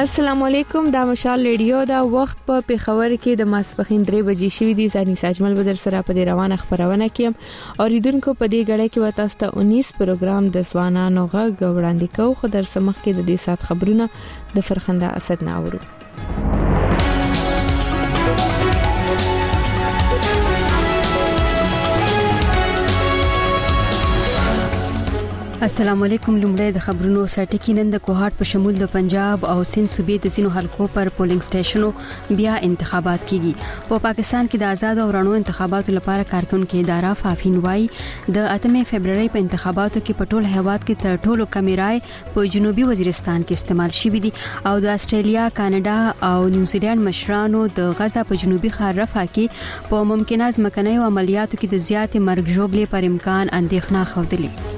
السلام علیکم، دا مشال ریډیو دا وخت په پیښور کې د ماسپخین 3 بجې شوې دي. ځاني ساجمل بدر سره په دې روانه خبرونه کې او ریډونکو په دې غړې کې وتا ست 19 پروګرام د ځوانانو غږ وړاندې کوو. خو در سمخ کې د دې سات خبرونه د فرخنده اسد ناورو. السلام علیکم. لومړی د خبرونو سرټکی نن د کوهاټ په شمول د پنجاب او سند صوبې د ځینو حلقو پر پولینګ سټیشنو بیا انتخابات کیږي. په پاکستان کې د آزاد او رڼو انتخاباتو لپاره کارکونکو اداره فافین وايي د 8 فبرवरी په انتخاباتو کې په ټول هیواد کې تر ټولو کمې رائے په جنوبي وزیرستان کې استعمال شوې دي او د استرالیا، کاناډا او نیوزیلند مشرانو د غزا په جنوبي ښار رفح کې په ممکنه ځمکنیو عملیاتو کې د زیاتې مرګ ژوبلې پر امکان اندېښنه خوده.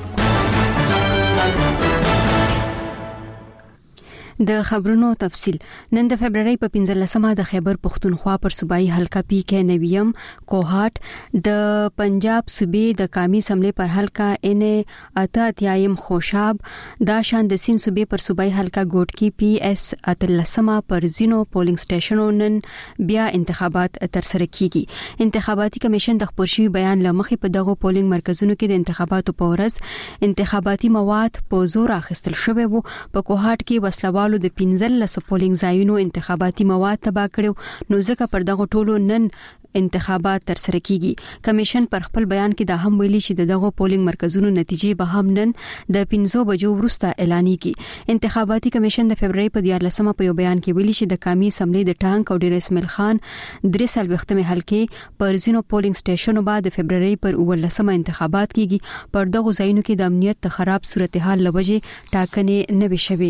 د خبرونو تفصيل. نن د فبرवरी په 15مه د خیبر پختونخوا پر صوبایي حلقه پی کې نویم کوهاټ د پنجاب صوبې د قومي اسمبلی پر حلقه ان اتاتیایم خوشاب دا شان د سین صوبې پر صوبایي حلقه ګوټ کې پی اس اتلسمه پر زینو پولینګ سټیشنونو نن بیا انتخابات تر سره کیږي. انتخاباتي کمیشن د خبرشي بیان لمخې په دغه پولینګ مرکزونو کې د انتخاباتو په ورځ انتخاباتي مواد په زور اخیستل شوی وو. په کوهاټ کې وسلوال د 15 پولینګ ځایونو انتخاباتي مواد تباه کړو، نو ځکه پر دغه ټولو نن انتخابات تر سره کیږي. کمیشن پر خپل بیان کې دا هم ویلي چې دغه پولینګ مرکزونو نتیجې به هم نن د 15 بجو وروسته اعلانېږي. انتخاباتي کمیشن د فبرवरी په 14مه په یو بیان کې ویلي چې د قومي اسمبلی د ټانک او ډیر اسماعیل خان 3 حلقې پر زینو پولینګ سټیشنونو بعد د فبرवरी پر 19مه انتخابات کیږي. پر دغه ځایونو کې د امنیت خراب صورتحال لوجه ټاکنې نه وشوي.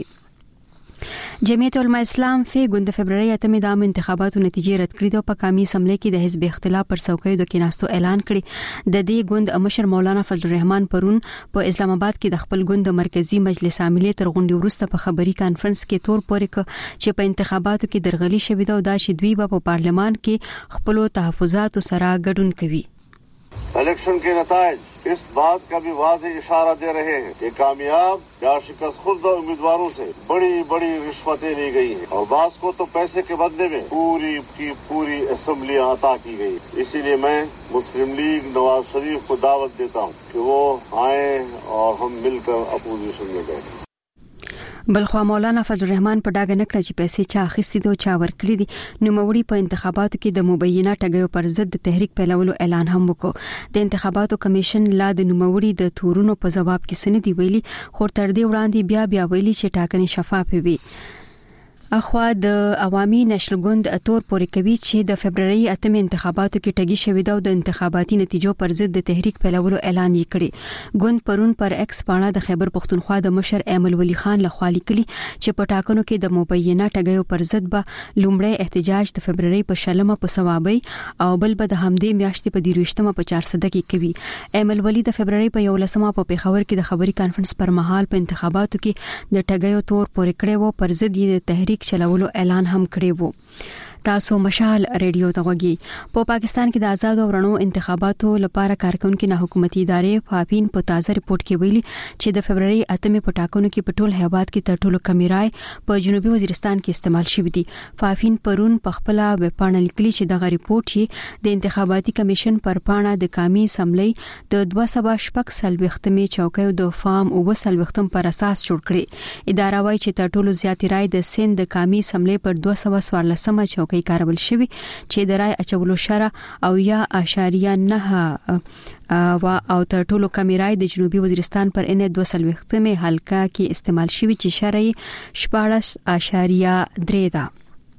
جمعیت علماء اسلام فی ګوند فبرवरी 8 د انتخاباتو نتیجې رد کړې او په قومي اسمبلی کې د حزب اختلاف پر څوکۍ د کیناستو اعلان کړی. د دې ګوند مشر مولانا فضل الرحمن پرون په اسلام آباد کې د خپل ګوند مرکزی مجلس عاملې تر غونډې وروسته په خبري کانفرنس کې تور پورې چې په انتخاباتو کې درغلي شوې ده او دا چې دوی په پارلمان کې خپل تحفظات سره ګډون کوي. इलेक्शन के नताइज इस बात का भी वाज़ेह इशारा दे रहे हैं कि कामयाब या शिकस्त खुर्द उम्मीदवारों से बड़ी बड़ी रिश्वतें ली गई हैं और बास को तो पैसे के बदले में पूरी की पूरी असेंबली अता की गई. इसीलिए मैं मुस्लिम लीग नवाज शरीफ को दावत देता हूँ कि वो आए और हम मिलकर अपोजिशन में बैठें. بلخوا مولانا فضل الرحمن په ډاګه نکړه چې پیسې چا اخیستي دي او چا ورکړي دي. نو موري په انتخاباتو کې د مبینه ټګیو پر ضد د تحریک پیلولو اعلان هم وکړ. د انتخاباتو کمیشن لا د نوموړي د تورونو په جواب کې سندې ویلي، خو تر دې وړاندې بیا ویلي چې ټاکنې شفاف وي. اخوا د عوامي نشل ګوند اتور پورې کوي چې د فبرवरी 8 انتخاباتو کې ټګي شوې ده او د انتخاباتي نتیجو پر ضد د تحریک پیلولو اعلان یې کړی. ګوند پرون پر ایکس باندې د خیبر پختونخوا د مشر ایمل ولی خان لخوا لیکلي چې په ټاکنو کې د مبینه ټګیو پر ضد به لومړی احتجاج د فبرवरी په 16مه په ثوابي او بل به د همدې میاشتې په 23مه په 400 کې کوي. ایمل ولی د فبرवरी په 11مه په پیښور کې د خبري کانفرنس پر مهال په انتخاباتو کې د ټګیو تور پورې کړی وو، پر ضد یې د تحریک چلولو اعلان هم کړی وو. تاسو مشال ریډیو ته وګورئ. په پاکستان کې د آزاد او رڼو انتخاباتو لپاره کارکونکو نه حکومتي ادارې فافین په تازه ریپورت کې ویلي چې د فبرवरी 8 په ټاکنو کې په ټول هیواد کې تر ټولو کمې رائے په جنوبي وزیرستان کې استعمال شوې دي. فافین پرون په خپل ویب پاڼه لیکلي چې دغه ریپورت چې د انتخاباتي کمیشن پر پاڼه د قومي اسمبلی د 240 چوکۍ د فارم او وسلوختم پر اساس جوړ کړي. اداره وايي چې تر ټولو زیات رائے د سند د قومي اسمبلی پر 214 چوکۍ کارول شوی چې د رای اچولو شره او یا 0.9 او تر ټولو کمې رای د جنوبي وزیرستان پر ان 2 حلقه کې استعمال شوی چې شره 14.3 ده.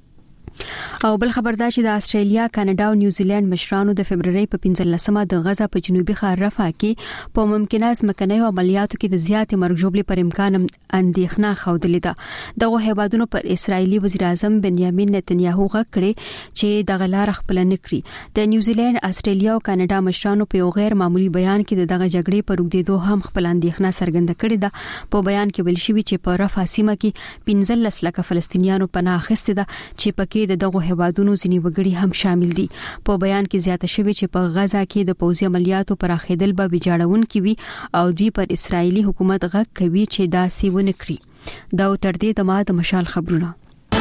او بل خبردار چې د استرالیا، کاناډا او نیوزیلند مشرانو د فبرवरी په 15مه د غزا په جنوبي ښار رفح کې په ممکنه ځمکنیو عملیاتو کې د زیاتې مرګ ژوبلې پر امکان اندېښنه خوده ده. دغه هیوادونو پر اسرایلی وزیر اعظم بنیامین نتنیاهو غږ کړی چې د غلار خپل نکړي. د نیوزیلند، استرالیا او کاناډا مشرانو په یو غیر معمولی بیان کې دغه جګړې پر وګړو هم خپل اندېښنه څرګنده کړې ده. په بیان کې ویل شوی چې په رفح سیمه کې 15 لک فلسطینیانو پناه اخیستې ده چې پکې د دغه هیوادونو ځینی وګړي هم شامل دي. په بیان کې زیاته شوی چې په غزا کې د پوځي عملیاتو پر اخیدل به ویجاړون کوي او دوی پر اسرایلی حکومت غږ کوي چې دا سی ونه کړي. دا تر دې د مشال خبرونه.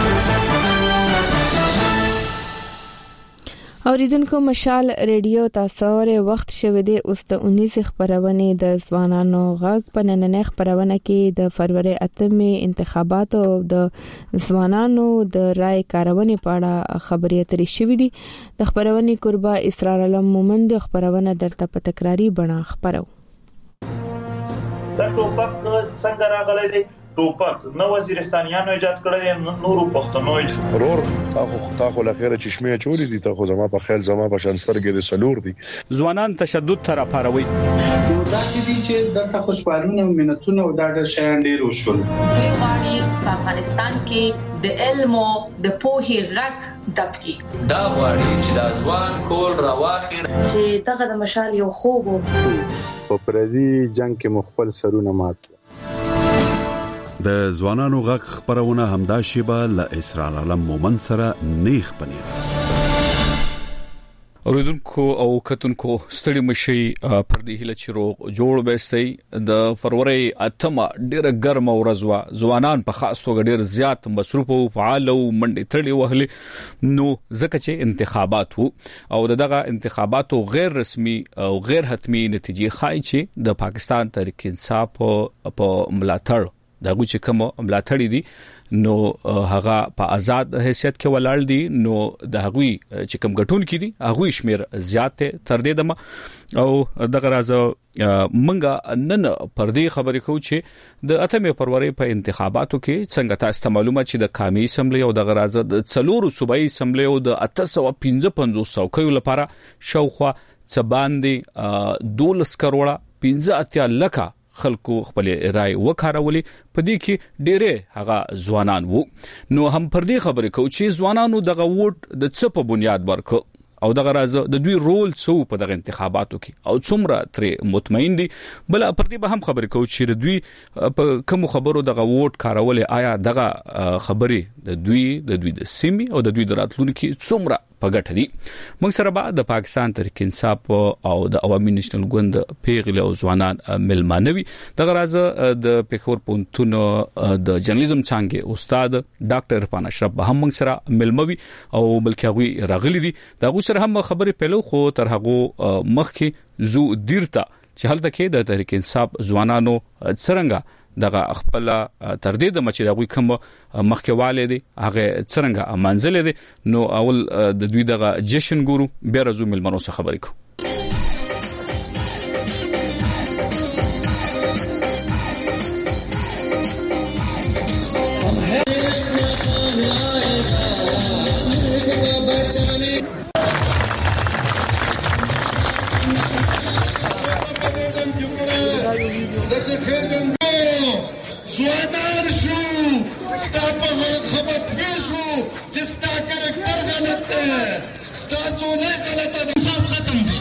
اوریدونکو مشال ریډیو تاسو وخت شوه دی اوس د 19 خبرونه د ځوانانو غږ په نننې خبرونه کې د فروری 8 انتخاباتو او د ځوانانو د رائے کارونې په اړه خبرې اترې شوې دي. د خبرونه قربا اسرار علم مومند خبرونه درته په تکراری بڼه خبرو. دا ټوپک څنګه راغلی دی؟ ټوپک نو وزیرستانیانو ایجاد کړی، نورو پښتنو ورور تاخو لخيره چشمه چوری دي، تاخو زما په خیال زما په شانسترګې د سلور دي. ځوانان تشدد تر پاروي دا چې دي چې دغه خوشحالونه او مننتونه او دا د شیان ډیر وشول. غواړي په افغانستان کې د علم او د پوهې غږ دبکی. دا غواړي چې د ځوان کول راواخیر چې دغه د مشال یو خوب په پردي جنگ کې مخبل سرونه مات. د ځوانانو غږ خبرونه همدا شیبه ل اسرار علم مومن سره نیخ پنیر. اوریدونکو او کتونکو ستړي مشي پر دې هله چې روغ جوړ وستي د فروری 8 ډیره ګرم ورځ وا. ځوانان په خاص توګه ډیر زیات مصروف او فعال او منډې تړلې وهلې نو ځکه چې انتخابات وو او دغه انتخاباتو غیر رسمي او غیر حتمی نتیجې خای چې د پاکستان تحریک انصاف په ملاتړ دغه چې کوم ملاتړي دي نو هغه په آزاد حیثیت کې ولاړ دي. نو د هغوی چې کوم غټون کې دي هغوی شمیر زیات تر دې دمه او دغه راز منګه نن پر دې خبرې کوو چې د 8 فروری په انتخاباتو کې څنګه تاسو معلومه چې د قومي اسمبلی او دغه راز د څلورو صوبایي اسمبلی او د 855 څوکیو لپاره شاوخوا څباندې 12 کروڑه 15 لکه خلکو خپل رائے وکړولې. په دې کې ډېرې هغه ځوانان وو. نو هم پر دې خبرې کوو چې ځوانانو دغه ووټ د څه په بنیاد ورکړ او دغه راز د دوی رول څه په دغه انتخاباتو کې او څومره تر مطمئن دي. بل پر دې به هم خبرې کوو چې د دوی په کوم خبرو دغه ووټ کارولې آیا دغه خبرې د دوی د سیمې او د دوی د راتلونکو څومره په ګټه دي. موږ سره به د پاکستان تحریک انصاف او د عوامي نېشنل ګوند پیغله او ځوانان ملمانوي. دغه راز د پیښور پونتون د جرنالیزم څنګه استاد ډاکټر عرفان اشرف به هم موږ سره ملموي او بلکې هغه راغلي دي. دغه سره هم خبرې پیلو خو تر هغه مخکې زو دیرته چې هلته کې د تحریک انصاف ځوانانو څنګه دغه خپل تر دې د مچ دغه کوم مخکواله دي هغه څنګه منځل دي. نو اول د دوی دغه جشن ګورو بیا رزو ملمنو سره خبرې کوو. زوانان شو ستا په خبر پېښو چې ستا کرکټر غلط دی، ستا ځولې غلطه ده، حساب ختم دی.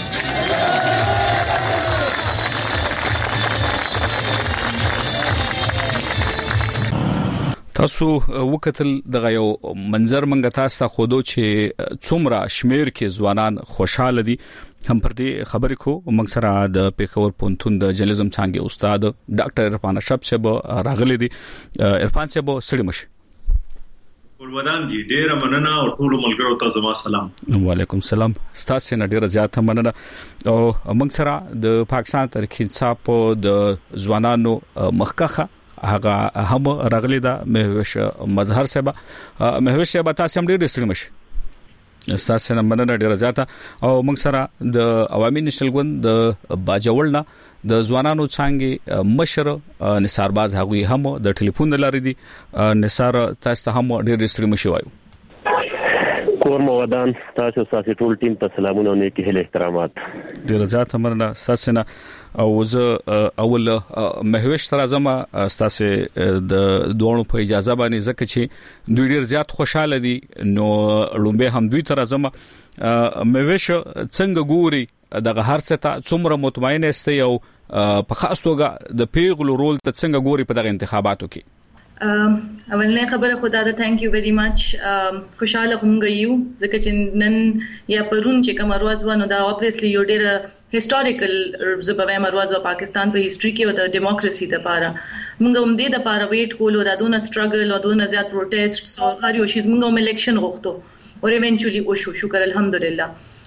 تاسو وکتل دغه یو منظر منګه تاسو خودو چې څومره شمیر کې ځوانان خوشاله دي. هم پر دې خبرې کو موږ سره د پیښور پونتون د جرنالیزم څنګه استاد ډاکټر عرفان اشرف صاحب راغلي دي. عرفان صاحب سړي مشه ولودان دي ډېر مننه او ټول ملګرو ته زما سلام. وعلیکم السلام. تاسو نه ډېر زیات مننه او موږ سره د پاکستان تحریک انصاف د ځوانانو مخکخه هغه هم راغلي دا مهوش مظهر صاحب. مهوش صاحب تاسو هم ډېر ستړي مشه استاد مننه ډیره زیاته او موږ سره د عوامي نېشنل ګوند د باجوړنا د ځوانانو څنګه مشر نثار باز هغوی هم د ټلیفون لاري دي. نثار تاسو هم ډیر ستړي مشي وایو. کور مودان تاسو ټول ټیم ته سلامونه او نیکی هله احترامات. ډیر زیاته مننه تاسو نه او زه اول مهوش تر ازمه تاسو د دوه په اجازه باندې زکه چې دوی ډیر زیات خوشاله دي. نو لومبه هم دوی تر ازمه مهوش څنګه ګوري دغه هر څه ته څومره مطمئن استي او په خاص توګه د پیغلو رول ته څنګه ګوري په دغه انتخاباتو کې. اولنې خبره خدا ته ثانک یو ویری مچ. خوشاله هم غيو ځکه چې نن یا پرون چې کوم ورځ ونه دا obviously یو ډېر هیستوریکل زبوي مرواز په پاکستان په هیستوري کې د ډیموکراسي لپاره موږ هم دې لپاره ویټ کولو دا دونه سټرګل او دونه زیات پروټیسټ او هر یو شی موږ هم الیکشن غوښتو او ایونچولی او شکر الحمدلله.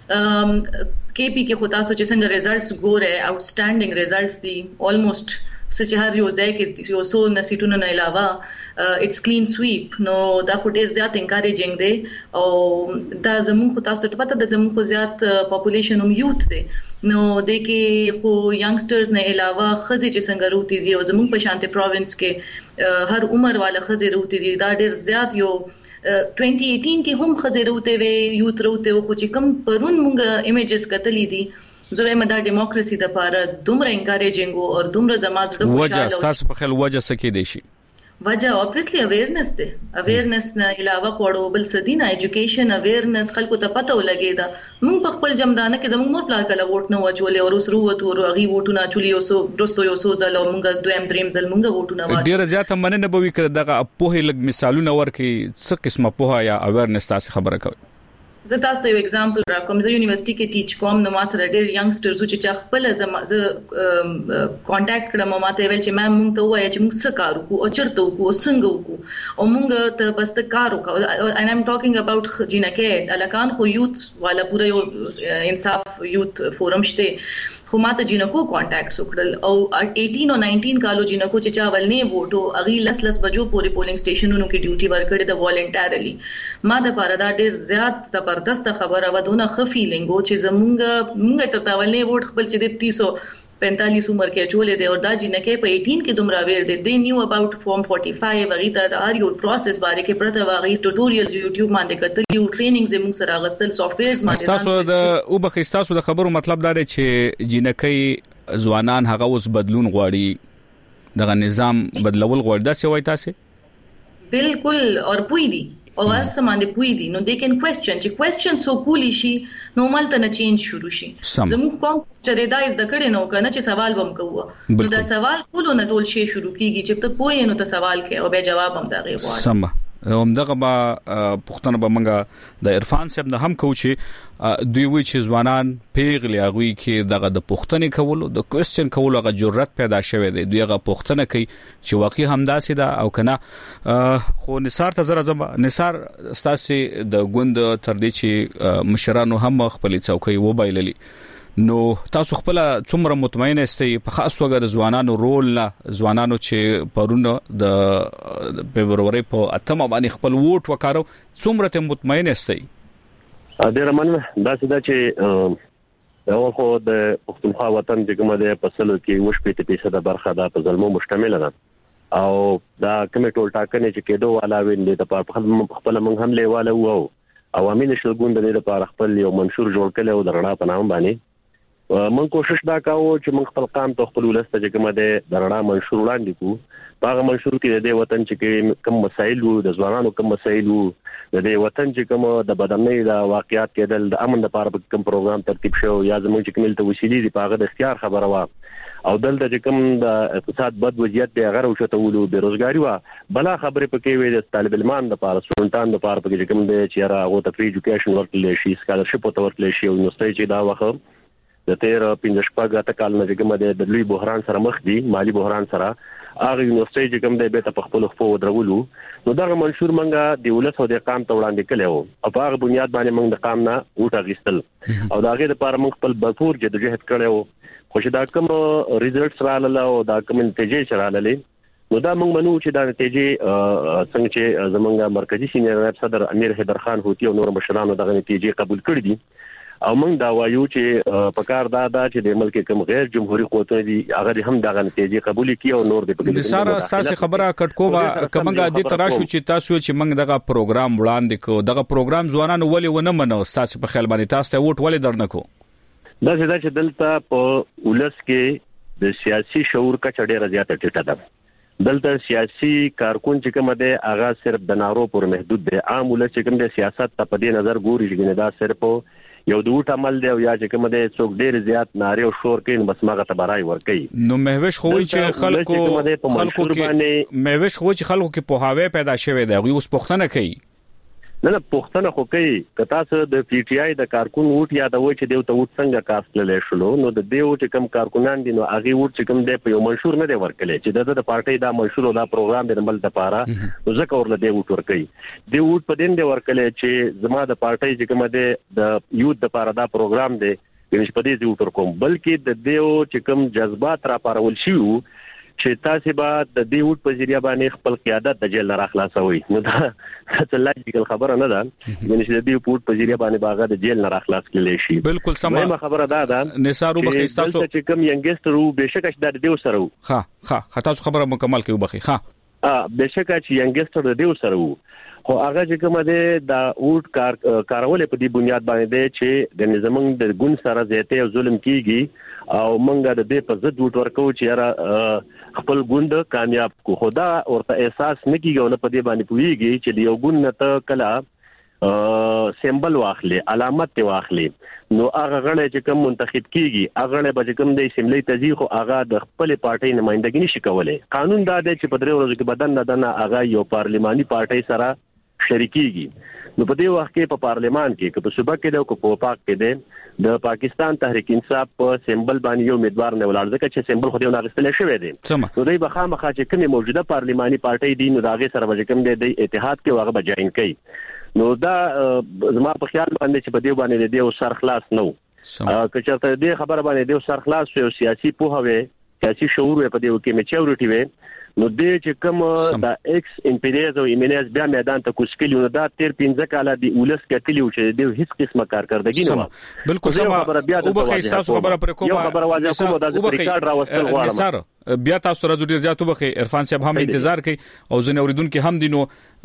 KP کې خو تاسو چې څنګه ریزلټس ګوره آوټسټانډینګ ریزلټس دي almost چې هر یو ځای کې یو څو نسیټونو نه علاوه اټس کلین سویپ نو دا خو ډیر زیات انکریجینګ دی او دا زموږ خو تاسو ته پته ده زموږ خو زیات پاپولیشن هم یوث دی نو د کې خو ینګسټرز نه علاوه خزي چې څنګه روتي دي او زموږ په شانته پروینس کې هر عمر والا خزي روتي دي دا ډیر زیات یو 2018 کې هم خزي روته وي یوث روته خو چې کم پرون مونږ ایمیجز کتلې دي زه مې دا دیموکراسي د لپاره دومره انکریجینګ او دومره زمازړه وجه تاسو په خل وجه سکه دي شي وجه obviously awareness ده awareness نه علاوه خوړو بل سدينه education awareness خلکو ته پته ولګي دا موږ په خپل جمدانه کې زموږ مور پلان کله ووټ نه واچولې او سرو وته ورو غي ووټونه چولي او سو دوستو یو سو ځل موږ دویم دریم ځل موږ ووټونه واچو ډیر زیات مننه به وکړه دغه په لګ مثالونه ورکي څه قسمه په یا awareness تاسو خبره کوي زه تاسو ته یو اگزامپل راکوم زه یونیورسيټي کې ټیچ کوم نو ما سره ډېر ینګسټرز چې خپل زه کانټیکټ کړم ما ته ویل چې مې مونږ ته وایي چې موږ څه کار وکړو او چرته وکړو څنګه وکړو او موږ ته بس ته کار وکړو and I'm talking about جنکه الکان خو یوث والا پورا یو انصاف یوث فورم شته خو ما ته جنکو کانټیکټ وکړل او 18 او 19 کالو جنکو چې چا ولنې ووټو اغي لس بجو پورې پولینګ سټیشنونو کې ډیوټي ورکړې د والنټریلی ما د پاره دا ډیر زیات زبردست خبره و دونه خ فیلینګ او چې موږ ته تا ولنې ووټ خپل چې د 345 عمر کې چولې دي او دا جنکه په 18 کې دومره ویر دي they knew about form 45 اغي ته هر یو پروسس باندې کې پرته واغی ټوټوریالز یوټیوب باندې کتل یو ټریننګز موږ سره غستل سافټویرز باندې تاسو د او بخښتاسو د خبرو مطلب دا دی چې جنکه ځوانان هغه اوس بدلون غواړي دغه نظام بدلول غواړي دا څه وایي تاسو بالکل اور پوی دي او ورسمانه پوی دي نو they can question چې question سو کولی شي نو مالته نه چینج شروع شي زموږ کوم چې دا از د کړي نو کنه چې سوال بم کوه نو دا سوال کولو نه ټول شي شروع کیږي چې ته پوی نو ته سوال کوي او به جواب هم دا غواړي سم همدغه با پښتنه به منګه د عرفان صاحب نه هم کوچي دوی وی چې ځوانان پیغلی اغوي کې دغه د پښتنې کولو د کوېسچن کولو غو جرأت پیدا شوه دی دوی غو پښتنه کوي چې واقعي همداسې ده او کنه خو نثار ته زره نثار ستاسو د ګوند تر دې چې مشرانو هم خپل څوکۍ وبایللي نو تاسو خپل څومره مطمئن استئ په خاص توګه د ځوانانو رول نه ځوانانو چې پرونه د فبرवरी په اتمه باندې خپل ووټ وکړو څومره ته مطمئن استئ ډیر مننه دا چې دا خو د پښتونخوا وطن چې کومه ده په سلو کې وشپېته % برخه ده په ظلمو مشتمل ده او دا کومه ټول ټاکنې چې کېدو والا ویل د خپل منځ هم لیواله وو عوامي نشلګوند د لپاره خپل یو منشور جوړ کړي او د رڼا په نام باندې من کوشش دا کاوه چې من خپل قام ته خپل ولسته چې کومه ده د رڼا منشور وړاندې کو هغه منشور کې د وطن چې کوم مسایل وو د ځوانانو کوم مسایل وو د وطن چې کوم د بدنۍ د واقعیت کېدل د امن لپاره کوم پروګرام ترتیب شو یا زموږ چې کومل ته وسیلې دی په هغه د اختیار خبره وا او دلته چې کوم د اقتصاد بد وضعیت دی هغه وشته ولو بیروزګاری وا بلا خبره پکې وي د طالب علمان لپاره سټوډنټان لپاره پکې کوم دی چې را هغه ته فری ایجوکیشن ورکړل شي سکالرشپ ورکړل شي او یونیورسيټي چې دا وخت د 13 کال نه کوم د لوی بحران سره مخ دي مالی بحران سره هغه یونیورسيټي چې کوم دی به په خپل خپل درولو نو دا منشور منګه د ولس او د قام ته وړاندې کړو او په هغه بنیاد باندې موږ د قام نه وټا غیستل او دا هغه لپاره موږ خپل بفور جدوجہد کړو خو چې دا کوم ریزلټس رااله او دا کوم نتیجې رااله نو دا موږ منو چې دا نتیجې څنګه چې زمونږ مرکزی سینیئر نائب صدر امیر حیدر خان هوتی او نور مشرانو دغه نتیجې قبول کړې دي او موږ دا وایو چې په کار دا چې د ملک کوم غیر جمهوریت قوتونه دي هغه هم دغه نتیجې قبول کړي او نور د ساره تاسو خبره کټکوبه کومګه د تراشو چې تاسو چې موږ دغه پروګرام وړاندې کو دغه پروګرام ځوانانو ولې ونه منو تاسو په خیال باندې تاسو ته ووټ ولې درنکو دا چې دلته په ولس کې د سیاسي شعور کچ ډېر زیاته ټیټه ده دلته سیاسي کارکون چې کوم ده هغه صرف د نارو پر محدود دي عام ولس چې کوم د سیاست ته په دې نظر ګوري چې دا صرف یو د وټ عمل دی او یا چې کوم د څوک ډیر زیات ناری او شور کوي بس ماغه ته برای ور کوي نو مهوش خوې چې خلکو کې مهوش خو چې خلکو کې په هاوی پیدا شوی دی اوس پښتنه کوي نه پښتنه خو کوي کتا څه د پی ټی آی د کارکون ووټ یادوي چې دیو ته ووټ څنګه کاست للی شلو نو د دیو چې کم کارکونان دي نو هغه ووټ چې کم دی په یو منشور نه دی ورکړي چې د پارټي دا منشور او دا پروګرام د عمل لپاره نو ځکه ورله دی ووټ ورکړي دی ووټ په دین دی ورکړي چې زما د پارټي چې کوم دی د یوت لپاره دا پروګرام دی چې په دې ووټ ورکوم بلکې د دیو چې کم جذبات را پارول شي چې تاسو به د دې وټ په ذریعہ باندې خپل قیادت د جیل نه راخلاصوي نو دا څه لاجیکل خبره نه ده چې د دې وټ په ذریعہ باندې باغه د جیل نه راخلاص کړي شي بالکل سم خبره ده نثارو بخي تاسو چې کوم ینګستر وو بهشکه چې د دې سره وو ها تاسو خبره مکمل کوي بخي بهشکه چې ینګستر د دې سره وو خو هغه چې کوم ده د وټ کارول په دې بنیاد باندې چې د نظام د ګون سره زیاته او ظلم کیږي او منګه د دې په ضد وټ ورکو چې را خپل ګوند کامیاب کو خدا ورته احساس نکیږي او په دې باندې پويږي چې یو ګوند ته کلا سمبل واخلي علامت واخلي نو هغه غړي چې کوم منتخب کیږي هغه غړي به کوم د اسمبلی تزیخ او هغه د خپل پارټي نمائندګي نشي کولای قانون دا دی چې په درې ورځو کې بدن نه دنه هغه یو پارلماني پارټي سره شریکيږي نو په دې وخت کې په پارلمان کې په صوبه کې د په پاک کې د پاکستان تحریک انصاف په سمبل باندې یو امیدوار نه ولاړ ځکه چې سمبل خو دې نه غستل شوی دی نو دوی به خامخا چې کومه موجوده پارلماني پارټي دی نو داغه سره به کوم دی اتحاد کې واغه بجاین کوي نو دا زما په خیال باندې چې په دې باندې دی او سر خلاص نو که چېرته دې خبره باندې دی سر خلاص او سیاسي پوهه سیاسي شعور په دې کې میچورټي وي نو دې چې کوم دا ایکس امپیریز او ایمنز بیا میدان ته کوشکلیو نو دا 13 کاله دی ولس کتلیو چې دې هیڅ قسمه کارکردګي نه بالکل سم او بخې تاسو خبره پر کومه خبره واځه کوم د ریکارډ راوستل غواړم بیا تاسو راځو ډیر زیاتو بخې عرفان صاحب هم انتظار کوي او زنه اوریدونکو هم دینو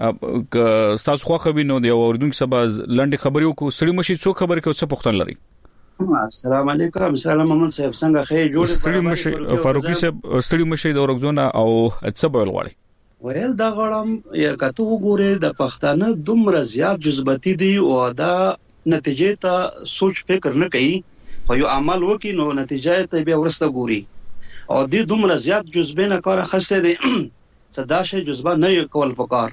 تاسو خو خبرینو دی اوریدونکو سبا لنډي خبريو کو سړی مشي څو خبرې کو څه پوښتنه لري السلام علیکم سلام محمد صاحب څنګه خیر جوړ فاروقي صاحب ستړي مشي د ورغزونه او څه بول غواړي ویل دا غړم یا کته وګوره د پښتانه دومره زیات جذباتي دي او دا نتیجې ته سوچ فکر نه کوي خو یو عمل وکي نو نتیجې ته به ورسته ګوري او دې دومره زیات جذبه نه کار خسته دي صدا شي جذبه نه کول پکار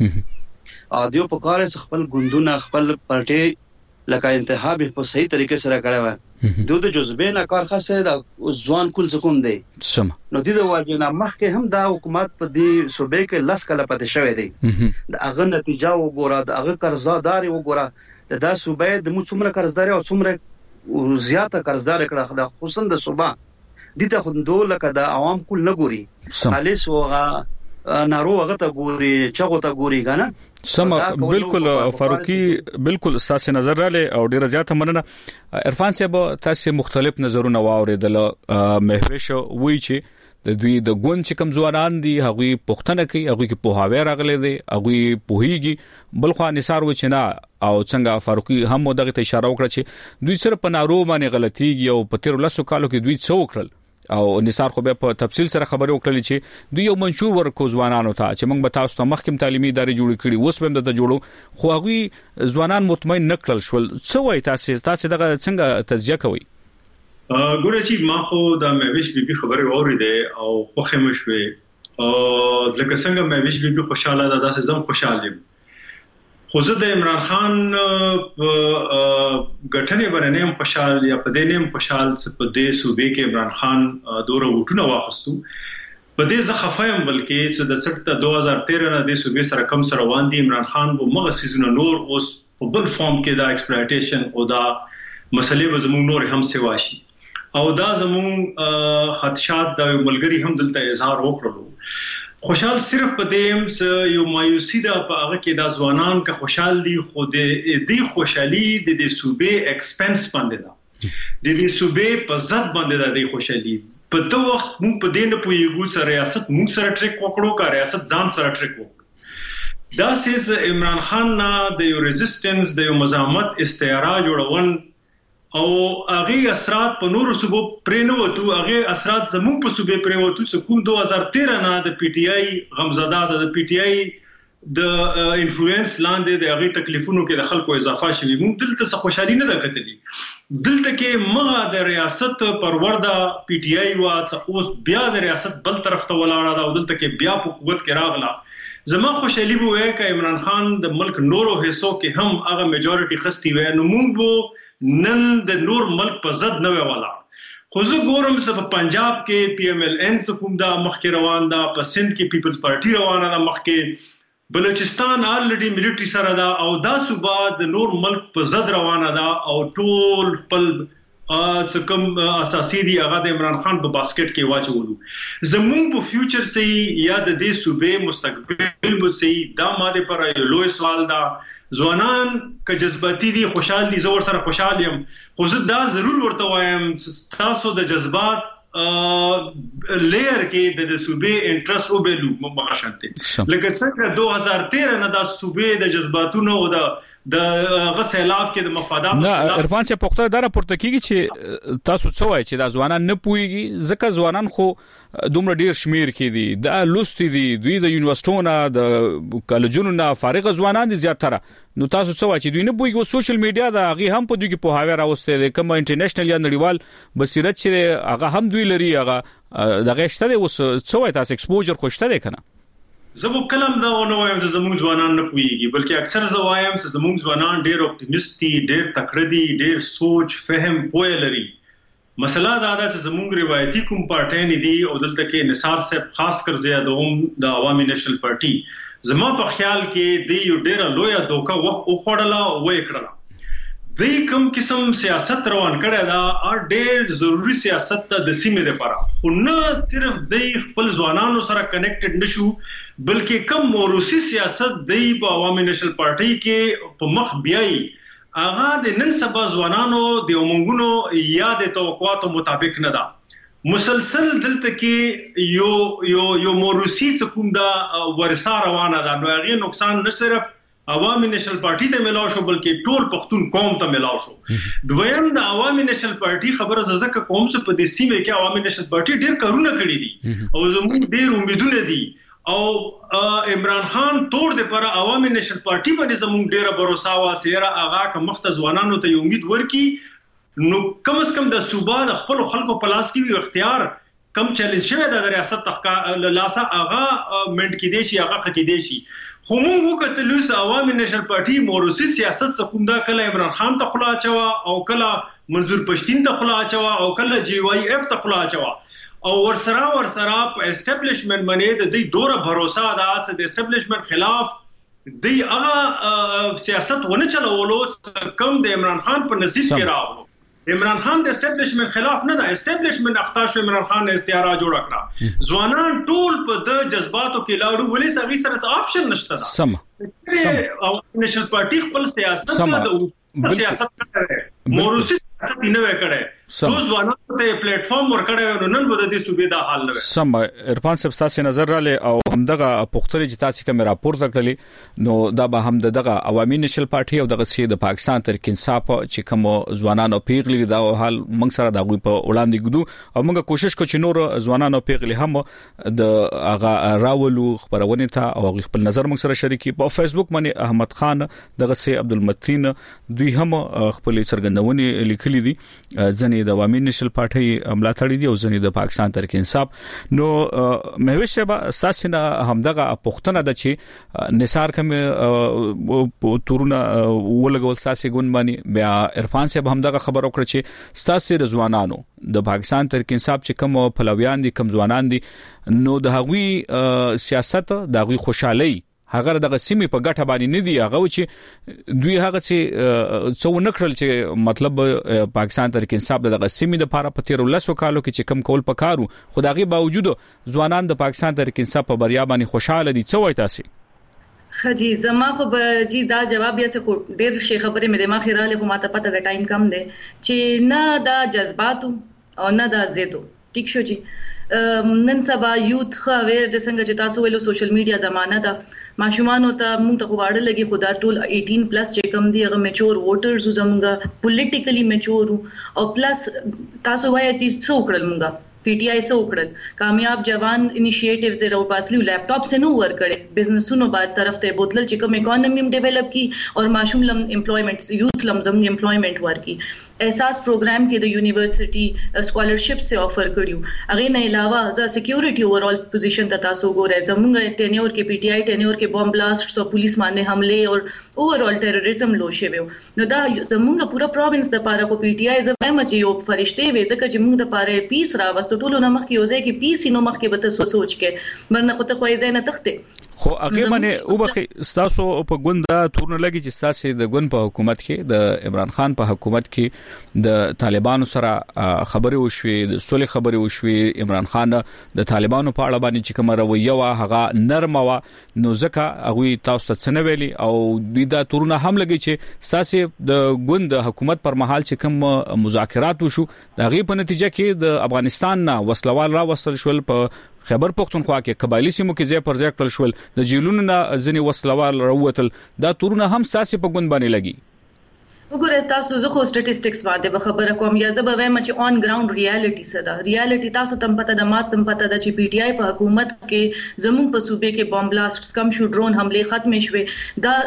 او دیو پکار خپل ګوندونه خپل پارټي لکه انتخاب په صحیح طریقې سره کړو دوی د جذبه نه کار خاصه د ځوان کول څکوم دی سم نو د واجبنا مخکې هم دا حکومت په دې صوبې کې لاس کله پاتې شوی دی د هغه نتیجه وګوره د هغه قرضداري وګوره د صوبې د مو څومره قرضداري او څومره زیاته قرضداري کړه خصوصا د صوبه د ته خوندو لکه د عوام کول نه ګوري خالص وغه ناروغه ته ګوري چغه ته ګوري کنه سم بالکل فاروقي بالکل اساس نظر رااله او ډیر زیاته مننه عرفان صاحب تاسو مختلف نظرونه واوریدل مهوش وی چې د دوی د ګون چې کم ځوانان دي هغه پښتنه کوي هغه کې په هاوی راغلي دي هغه پوهیږي بلخو نثار و چې نه او څنګه فاروقي هم دغه ته اشاره وکړه چې دوی سره په نارو باندې غلطيږي او په 13 کالو کې دوی څو وکړل او نثار خو به په تفصیل سره خبرې وکړلې چې دوی یو منشور ورکو ځوانانو ته چې موږ به تاسو ته مخکیم تعلیمي ادارې جوړ کړي اوس به د جوړو خو هغه ځوانان مطمئن نکړل شول څه وای تاسو دغه څنګه تجزیه کوي ګوره چې ما خو د مهوش بیبي خبرې اوریده او خوښه مشوي او لکه څنګه مهوش بیبي خوشاله ده داسې زم خوشاله یم خو زه د عمران خان غټنې باندې هم خوشاله یا په دې نیم خوشاله په دې صوبې کې عمران خان دوره وټونه واخستو په دې زه خفایم بلکې چې د 2013 نه د صوبې سره کم سره روان دي عمران خان وو مغه سيزونه نور اوس په بل فارم کې دا ایکسپلویټیشن او دا مسلې به زموږ نور هم سیواشي او دا زموږ خدشات د ملګری هم دلته اظهار وکړو خوشحال صرف په دیم یو مایوسی ده په هغه کې د ځوانان کا خوشحال دي خو د دې خوشحالي د صوبې ایکسپنس باندې ده د دې صوبې په ضد باندې ده د خوشحالي په تو وخت موږ په دې نه پوهیږو چې ریاست موږ سره ټریک وکړو کا ریاست ځان سره ټریک وکړو دا سیس عمران خان نه د یو ریزिस्टेंस د یو مزاحمت استعاره جوړون او هغه اثرات په نورو صوبو پرېنوتو هغه اثرات زموږ په صوبې پرېوتو سکون 2013 نه د پی ټی آی غمزاده د پی ټی آی د انفلوئنس لاندې د هغه تکلیفونو کې د خلکو اضافه شوی موږ دلته څه خوشحالي نه ده کتلی دلته کې مغه د ریاست پرورده پی ټی آی وا اوس بیا د ریاست بل طرف ته ولاړه ده او دلته کې بیا په قوت کې راغله زما خوشالي وو ک عمران خان د ملک نورو حصو کې هم هغه میجورټي خستی وای نو موږ وو نن د نور ملک په ضد نه ولا خو زه ګورم چې په پنجاب کې پی ایم ال ان سکوم دا مخکې روان دا په سند کې پیپلز پارټي روانه ده مخکې بلوچستان الریډي ملټری سره دا او دا صوبه د نور ملک په ضد روانه ده او ټول خپل څکم اساسي دی هغه د عمران خان په باسکټ کې واچولو زموږ په فیوچر سي یا د دې صوبې مستقبل به سي دا ماده پر یو لوی سوال دا ځوانان ک جذباتي دي خوشحال دي زور سره خوشحال يم خو زه دا ضرور ورته وایم تاسو د جذبات لیر کې د صوبې انټرست او بیلو مغشنته لکه څنګه 2013 نه د صوبې د جذباتونو او د غسیلاب کې د مفادات نه عرفان سے پختہ دره پورته کیږي چې تاسو څه وایي چې د ځوانان نه پويږي ځکه ځوانان خو دومره ډیر شمیر کې دي د لوستي دي دوی د یونیورسيټونو د کالجونو نه فارغ ځوانان دي زیاتره نو تاسو څه وایي چې دوی نه پويږي سوشل میډیا دا هغه هم په دوی کې په هاوی راوسته دي کوم انټرنیشنل یا نړیوال بصیرت چې هغه هم دوی لري هغه دغه شته اوس څه وایي تاسو ایکسپوجر خوشته دي کنه زمو کلم دا ونه وایم چې زموږ ځوانان نه پويږي بلکې اکثر زه وایم چې زموږ ځوانان ډېر اپټیمیست دي ډېر تکړه دي ډېر سوچ فهم پوهه لري مسله دا ده چې زموږ روایتي کوم پارټي نه دي او دلته کې نثار صاحب خاص کر زیاتوم د عوامي نېشنل پارټي زما په خیال کې دی یو ډېر لوی دوکه وخت او خړلا او وکړه دی کوم قسم سیاست روان کړی دا ډېر ضروری سیاست ته د سیمې لپاره خو نه صرف دی خپل ځوانانو سره کنیکټډ نشو بلکې کوم موروثي سیاست دی په عوامي نېشنل پارټي کې په مخ بیاي هغه د نن سبا ځوانانو د ومنګونو یا د توقعاتو مطابق نه ده مسلسل دلته کې یو موروثي سکوم دا ورثه روانه ده نو هغه نقصان نه صرف عوامي نېشنل پارټي ته ملاو شو بلکې ټول پښتون قوم ته ملاو شو دویم د عوامي نېشنل پارټي خبره زکه قوم څخه په دې سیمه کې عوامي نېشنل پارټي ډېر کارونه کړی دي او زموږ ډېر امیدونه دي او عمران خان تور د پر عوامي نېشنل پارټي باندې زموږ ډېر باور وا سیره هغه که مختزوانانو ته امید ورکي نو کم از کم د صوبا د خپل خلکو په لاس کې اختیار کم چیلنج شوی د ریاست تحقیق لاسه هغه منټ کې دي شي هغه خکې دي شي خو موږ وکړل چې عوامي نېشنل پارټي موروثي سیاست سکوم دا کله عمران خان ته خلا چوا او کله منظور پښتين ته خلا چوا او کله جی واي اف ته خلا چوا او ورسره په اسټابلیشمنت باندې د دې دوره باور ده چې د اسټابلیشمنت خلاف دی هغه سیاست ونه چلولو کم د عمران خان په نصیب کې راغلو عمران خان د اسټابلیشمنت خلاف نه ده اسټابلیشمنت اختاش عمران خان استعاره جوړ کړه ځوانان ټول په د جذباتو کې لاړو ولې سغي سره اپشن نشته ده سم او نېشنل پارټي خپل سیاست د سیاست کوي موروثي سیاست نه وکړي دوه ځوانانو ته پلیټ فارم ورکړی نو نن به د دې صوبې د حال نه سم عرفان صاحب تاسو نظر را لې او همدغه پختري چې تاسو کوم راپور درکړي نو دا به هم دغه عوامي نېشنل پارټي او دغه سي د پاکستان تحریک انصاف چې کوم ځوانانو پیغلي دا حال موږ سره دغه په وړاندې ګدو او موږ کوشش کوو چې نور ځوانانو پیغلي هم د هغه راولو خبرونه ته او خپل نظر موږ سره شریکي په فیسبوک باندې احمد خان دغه سي عبدالمتین دوی هم خپل څرګندونې لیکلي دي ځنې د عوامي نېشنل پارټي ملاتړ دي او ځنې د پاکستان تحریک انصاف نو مهوش شبا اساسا همدغه پښتنه د چې نثار کوم تورونه ولګول ساسي ګون باندې بیا عرفان صاحب همدغه خبر وکړه چې ساسي رضوانانو د پاکستان تحریک انصاف چې کوم پلویان دي کوم ځوانان دي نو د هغوی سیاست د هغوی خوشحالي هغه دغه سیمې په ګټه باندې نه دی هغه چې دوی هغه چې څو نکړل چې مطلب پاکستان تحریک انصاف دغه سیمې د لپاره په 13 کالو کې چې کم کول پکارو خدایي باوجود ځوانان د پاکستان تحریک انصاف په بریا باندې خوشاله دي څه وایي تاسو خجی زما خو جی دا جواب یې څه ډېر شي خبره مې دماغ خیراله خو ماته پته د ټایم کم دی چې نه دا جذبات او نه دا زیدو ټیک شو جی نن سبا یوت خو اویر د څنګه چې تاسو ویلو سوشل میډیا زمانہ ده ماشومان ته موږ ته واړه لګي خدا ټول 18 پلس چې کم دي هغه میچور ووټرز زموږه پولیټیکلی میچور او پلس تاسو وایي چې څو کړل موږ پی ټی آی سو کړل کامیاب جوان انیشیټیوز زیرو پاسلی لیپټاپ سے نو ور کړي بزنسونو بعد طرف ته بوتل چې کوم اکانومي ډیولپ کی او ماشوم لم امپلویمنٹ یوث لم زم امپلویمنٹ ور کی احساس پروګرام کې د یونیورسيټي سکالرشپ سے آفر کړیو هغه نه علاوه ز سکیورټي اوورال پوزیشن ته تاسو ګورئ زمونږ ټینیور کې پی ټی آی ټینیور کې بم بلاسټس او پولیس باندې حمله او اوورال ټیرریزم لو شوی نو دا زمونږ پورا پروینس د پاره کو پی ټی آی زما چې یو فرشته وي ځکه چې موږ د پاره پیس راوستو ټولو نه مخ کې یو ځای کې پیس نو مخ کې به تاسو سوچ کې مرنه خو ته خو یې نه تخته خو هغه باندې او بخې ستاسو په ګوندا تورن لګي چې ستاسو د ګون په حکومت کې د عمران خان په حکومت کې د طالبانو سره خبرې وشوي د صلح خبرې وشوي عمران خان د طالبانو په اړه باندې چې کوم رویه وا هغه نرمه وا نو ځکه هغه تاسو ته څنګه ویلي او دوی دا تورونه هم لګي چې ستاسو د ګوند حکومت پر مهال چې کوم مذاکرات وشو دا غي په نتیجه کې د افغانستان نه وسلوال را وصل شول په خیبر پختونخوا کې قبایلی سیمو کې ځای پر ځای کړل شول د جیلونو نه ځنی وسلوال راوتل دا تورونه هم ستاسو په ګوند باندې لګي وګورئ تاسو زه خو سټټیسټکس باندې خبره کوم یا زه به وایم چې اون ګراوند ریالټي څه ده ریالټي تاسو تم پته د ماتم پته د چې پی ټی آی په حکومت کې زموږ په صوبې کې بم بلاسټس کم شو ډرون حمله ختم شوه دا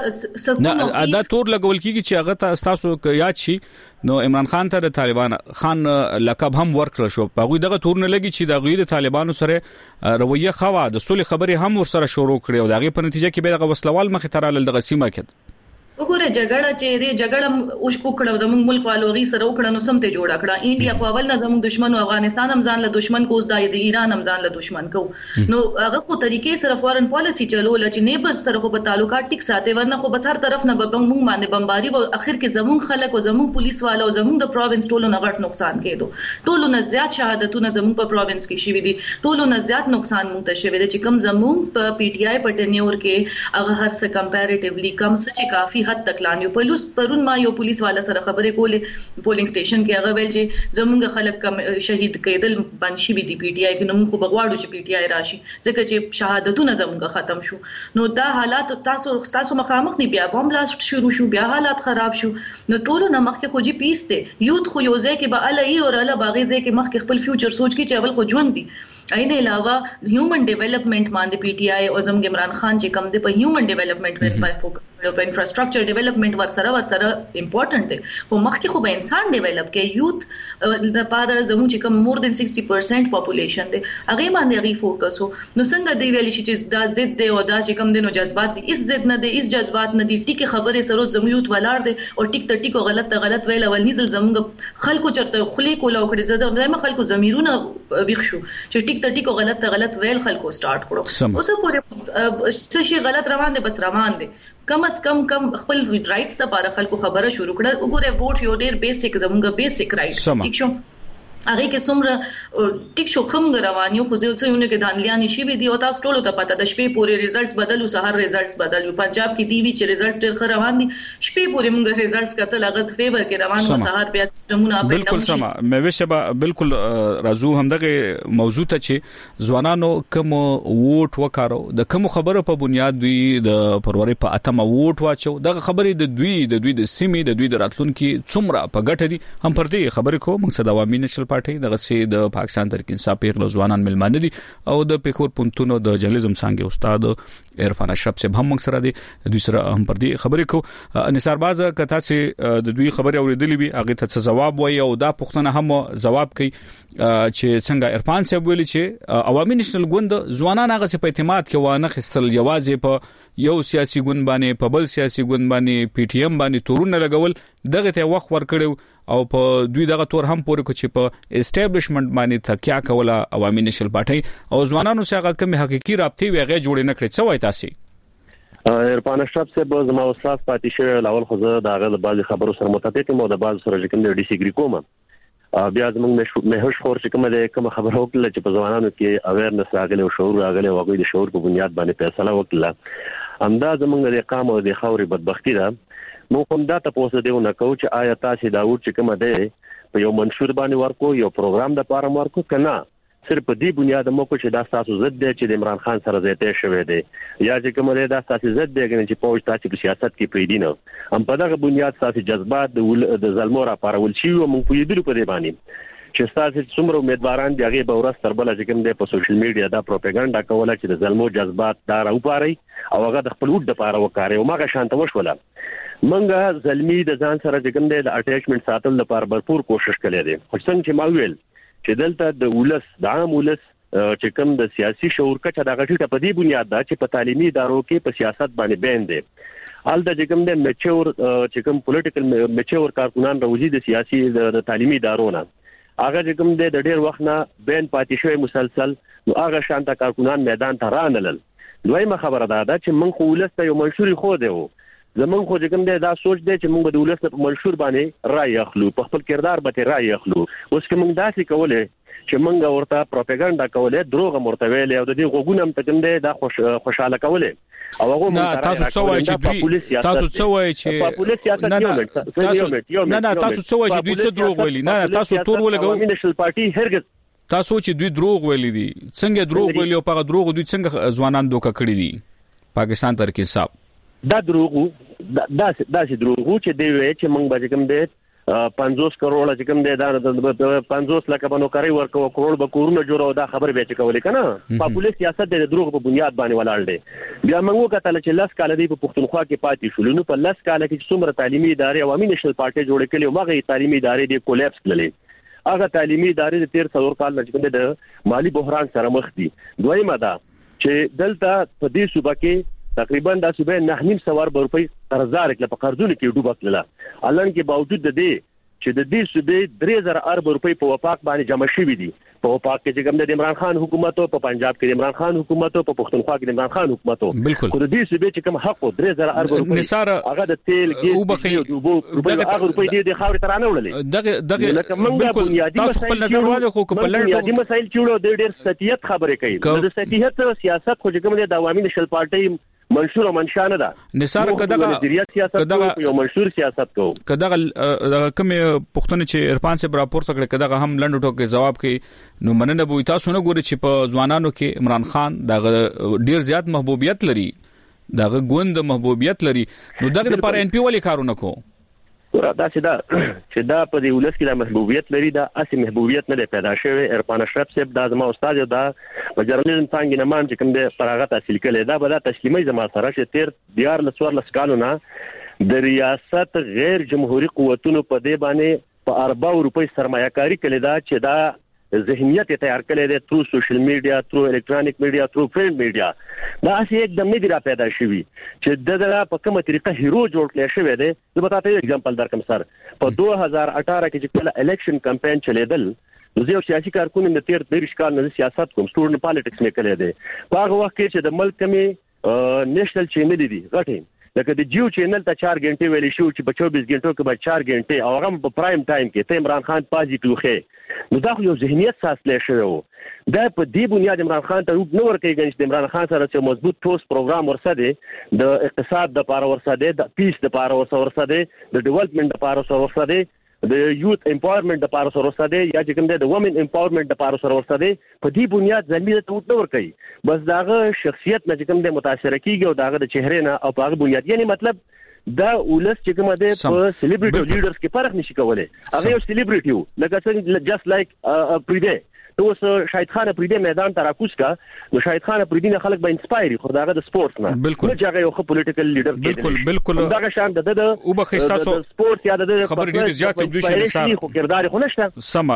دا تور لګول کیږي چې هغه تاسو یاد شي نو عمران خان ته د طالبان خان لقب هم ورکړل شو په غوي دغه تور نه لګي چې د غوي د طالبانو سره رویه خوا د صلح خبرې هم ورسره شروع کړي او دغه په نتیجه کې به دغه وسلوال مخ ته رال دغه سیمه کې وګوره جګړه چې دې جګړه اوس کو کړو زموږ ملک والو غي سره وکړه نو سم ته جوړ کړه انډیا په اول نه زموږ دشمن او افغانستان هم ځان له دشمن کوس د ایران هم ځان له دشمن کو نو هغه خو طریقې سره فورن پالیسی چلول چې نیبر سره خو په تعلقات ټیک ساتي ورنه خو بس هر طرف نه موږ باندې بمباري او اخر کې زموږ خلک او زموږ پولیس والو او زموږ د پروینس ټولو نه غټ نقصان کېدو ټولو نه زیات شهادتونه زموږ په پروینس کې شوي دي ټولو نه زیات نقصان مونږ ته شوی دی چې کم زموږ په پی ټی آی په ټینیور کې هغه هر څه کمپیریټیولی کم څه چې کافي حد تک لانیو پرون ما یو پولیس والا سره خبرې کولې پولینګ سټیشن کې هغه ویل چې زموږ خلک کم شهید کېدل باندې شي دي پی ټی آی کې نو موږ بغواړو چې پی ټی آی راشي ځکه چې شهادتونه زموږ ختم شو نو دا حالات تاسو مخامخ نه بیا بم بلاست شروع شو بیا حالات خراب شو نو ټولو نه مخکې خو جی پیس ته یوت خو یو ځای کې به الای او اله باغې ځای کې مخکې خپل فیوچر سوچ کې چې اول خو ژوند دي اینه علاوه هیومن ډیولپمنٹ باندې پی ټی آی او زموږ عمران خان چې کم دی په هیومن ډیولپمنٹ باندې فوکس کړو په انفراستراکچر ډیولپمنٹ ورسره امپورټنت دی خو مخکې خو به انسان ډیولپ کې یوت د پاره زموږ چې کم مور دین 60% پاپولیشن دی هغه باندې غي فوکس نو څنګه دی ویل شي چې دا ضد دی او دا چې کم دی نو جذبات دي اس ضد نه دی اس جذبات نه دي ټیک خبره سره زموږ یوت ولاړ دی او ټیک ته ټیک غلط ویل اول نزل زموږ خلکو چرته خلی کولا وکړي زده دایمه خلکو ضمیرونه ویښ شو چې ټیک ته ټیک غلط ویل خلکو سٹارټ کړو اوس پورې څه شي غلط روان دي بس روان دي کم از کم خپل رائټس ته لپاره خلکو خبره شروع کړه وګوره ووټ یو ډیر بیسیک زموږ بیسیک رائټ ټیک شو هغه کې څومره ټیک شو خم روانیو خو ځو څونه کې دانلیان شي وي دی او تاسو ټول ته پته د شپې پورې ریزلټس بدلو سحر ریزلټس بدلو پنجاب کې دی وی چې ریزلټس ډېر ښه روان دي شپې پورې موږ ریزلټس کتل هغه فیور کې روان او سحر بیا سیستمونه اپ بالکل سم مې وشه بالکل راځو همدغه موضوع ته چې ځوانانو کوم ووټ وکړو د کوم خبرو په بنیاد دوی د فروری په اتمه ووټ واچو دغه خبرې د دوی د سیمې د دوی د راتلونکو څومره په ګټه دي هم پر دې خبرې کو موږ صدا عوامي نشل پارټي دغه سي د پاکستان تحریک انصاف پیغلو ځوانان ملمانه دي او د پیښور پونتونو د جرنالیزم څنګه استاد عرفان اشرف صاحب هم موږ سره دي دوی سره هم پر دې خبرې کو انصار باز کته سي د دوی خبرې اوریدلې وي هغه ته ځواب وایي او دا پوښتنه هم ځواب کوي چې څنګه عرفان صاحب ویلي چې عوامي نېشنل ګوند ځوانان هغه په اعتماد کې وانه خستل یوازې په یو سیاسي ګوند باندې په بل سیاسي ګوند باندې پی ټی ایم باندې تورونه لګول دغه ته وخت ورکړو او په دوی دغه تور هم پورې کو چې په اسټابلیشمنت باندې تکیا کوله عوامي نېشنل پارټي او ځوانانو سره کوم حقيقي رابطې وغه جوړ نه کړې څه وای تاسو عرفان اشرف صاحب زما استاد پاتې شو لاول خو زه دغه د بعض خبرو سره متفق یم او د بعض سره کوم ډیس اګری کوم بیا زموږ مهوش خور چې کوم خبره وکړه چې په ځوانانو کې اویرنس راغلی او شعور راغلی او هغه د شعور په بنیاد باندې فیصله وکړه انداز زموږ د اقامت او د خوري بدبختی ده نو کوم دا تاسو دیو نه کو چې آیا تاسو دا وټ چې کوم ده په یو منشور باندې ورکو یو پروګرام د پاره ورکو کنه صرف په دې بنیاد مو کو چې دا تاسو زد دی چې د عمران خان سره زیاته شوی دی یا چې کوم دا تاسو زد دی چې پوج تاسو په سیاست کې پیډی نه هم په دغه بنیاد تاسو جذبات د زلمورا پارول شي او مونږ په دې په دې باندې چې تاسو څومره امیدواران دی هغه به ورس تر بل چې کوم دی په سوشل میډیا دا پروپاګاندا کوله چې د زلمو جذبات دا راوپاري او هغه د خپل وډ لپاره وکړي او ماګه شانت وشوله منګه زلمی د ځان سره چې کوم د اټیچمنت ساتل لپاره भरपूर کوشش کړی دی. خو څنګه چې ما ویل چې دلته د ولس د عام ولس چې کوم د سیاسي شعور کچه د غټه په دې بنیاد ده چې په تعلیمي ادارو کې په سیاست باندې بین دي. ال د چې کوم د میچور چې کوم پولیټیکل میچور کارکونان راوځي د سیاسي د تعلیمي ادارو نه هغه چې کوم د ډېر وخت نه بین پاتې شوی مسلسل نو هغه شانته کارکونان میدان ته رانلل. دویمه خبره ده چې من خو ولس ته یو منشوري خو دی زمون خو چې کوم دا سوچ دی چې موږ د ولس په منشور باندې رائے اخلو په خپل کردار به رائے اخلو. اوس که موږ داسې کوله چې موږ ورته پروپاګاندا کوله دروغ مرتویل او د دې غوګونم ته کوم دا خوشاله کوله او هغه موږ تاسو څه وایي چې نه تاسو څه وایي چې دوی څه دروغ ویلي نه تاسو تور ولګو نېشنل پارټي هرګز تاسو چې دوی دروغ ویلي دي څنګه دروغ ویلي او په دروغ دوی څنګه ځوانان دوکه کړی دي پاکستان تر کې صاحب دا دروغو دا دروغو چې دی وی چې موږ به کوم دی 50 کروڑ چې کوم دی دا 50 لک په نوکری ورکو کروڑ به کورونه جوړو دا خبر به چې کولې کنه پاپولیس سیاست د دروغ په بنیاد باندې ولاړ دی. بیا موږ کتل چې لاس کال دی په پښتونخوا کې پاتې شول نو په لاس کال کې څومره تعلیمي ادارې عوامي نېشنل پارټي جوړ کړي او هغه تعلیمي ادارې د کولیپس کړلې. هغه تعلیمي ادارې د 13 کال نه چې د مالی بحران سره مخ دي. دویمه دا چې دلته په دې صوبه کې تقریبا د صوبې 9.5 روپۍ قرضدار کله په قرضونو کې ډوبه کړله الان کې باوجود د دې چې د دې صوبې 3000 ارب روپۍ په وفاق باندې جمع شوې دي. په وفاق کې چې کوم د عمران خان حکومت او په پنجاب کې د عمران خان حکومت او په پښتونخوا کې د عمران خان حکومت خو د دې صوبې چې کوم حق 3000 ارب روپۍ هغه د تیل ګیس او روپۍ هغه روپۍ د خاورې ترانه وړلې دغه موږ بنیادی خپل نظر واده خو په بنیادی مسایل چې د ډېر ستیت خبرې کوي د ستیت سیاست خو چې کوم د عوامي نېشنل پارټي منشور او منشانه ده نثار کداغه یو منشور سیاست کو کداغه کوم پښتون چې عرفان سے راپور تکړه کداغه هم لنډ ټوکې جواب کوي نو مننه بو تاسو نه ګوري چې په ځوانانو کې عمران خان دغه ډیر زیات محبوبیت لري دغه ګوند محبوبیت لري نو دغه لپاره ان پی ولې کارونه کو دا چې دا په دې ولس کې د محبوبیت لري دا اصلي محبوبیت نه پیدا شوی. عرفان اشرف صاحب دا زما استاد یو دا په جرنالیزم څنګه نمان چې کوم د فراغت حاصل کړي دا به دا تسلیمي زما سره چې 14 کالو نه د ریاست غیر جمهوریت قوتونو په دې باندې په اربع روپۍ سرمایه‌کاری کړي دا چې دا ذهنیت تیار کړي دي تھرو سوشل میډیا تھرو الکترونیک میډیا تھرو پرنٹ میډیا دا اسی एकदम نه دی را پیدا شوی چې دغه په کومه طریقه هیرو جوړ کړی شوی دی. زه به تاسو یو اگزامپل درکم سر په 2018 کې چې کله الیکشن کمپاین چلیدل نو یو سیاسي کارکون د 13 کال نه سیاست کوم سټوډنټ پالیټکس نه کړی دی. په هغه وخت کې چې د ملک کې نېشنل چینل دي غټین لکه د جیو چینل ته 4 غنټې ویلې شو چې په 24 غنټو کې به 4 غنټې او هغه په پرایم ټایم کې ته عمران خان پازیټیو خې نو دا یو ذهنیت ساتل شوی وو. دا په دې بنیاد عمران خان ته نو ورکه غنښت د عمران خان سره چې مضبوط ټوس پروګرام ورسره د اقتصاد د لپاره ورسره د پیس د لپاره ورسره د ډیولپمنٹ لپاره ورسره د یوث امپاورمنٹ لپاره ورسره یا چې کوم د وومن امپاورمنٹ لپاره ورسره په دې بنیاد زمينه ته نو ورکه بس داغه شخصیت نه چې کوم د متاثر کیږي او داغه د چهره نه او په بنیاد یعنی مطلب دا ولس چې کومه ده په سلیبریټي لیډرز کې فرق نشي کولای. هغه یو سلیبریټي لکه څنګه جست لایک پریده اوس شاهد خان پریده میدان ته راکوس کا نو شاهد خان پریده نه خلک به انسپایر خو داغه د سپورت نه بالکل چې یو پولیټیکل لیډر بالکل داغه شان د او بخښتاسو سپورت یا د خبر ډیر زیات تبدیل شي خو کردار خو نشته سم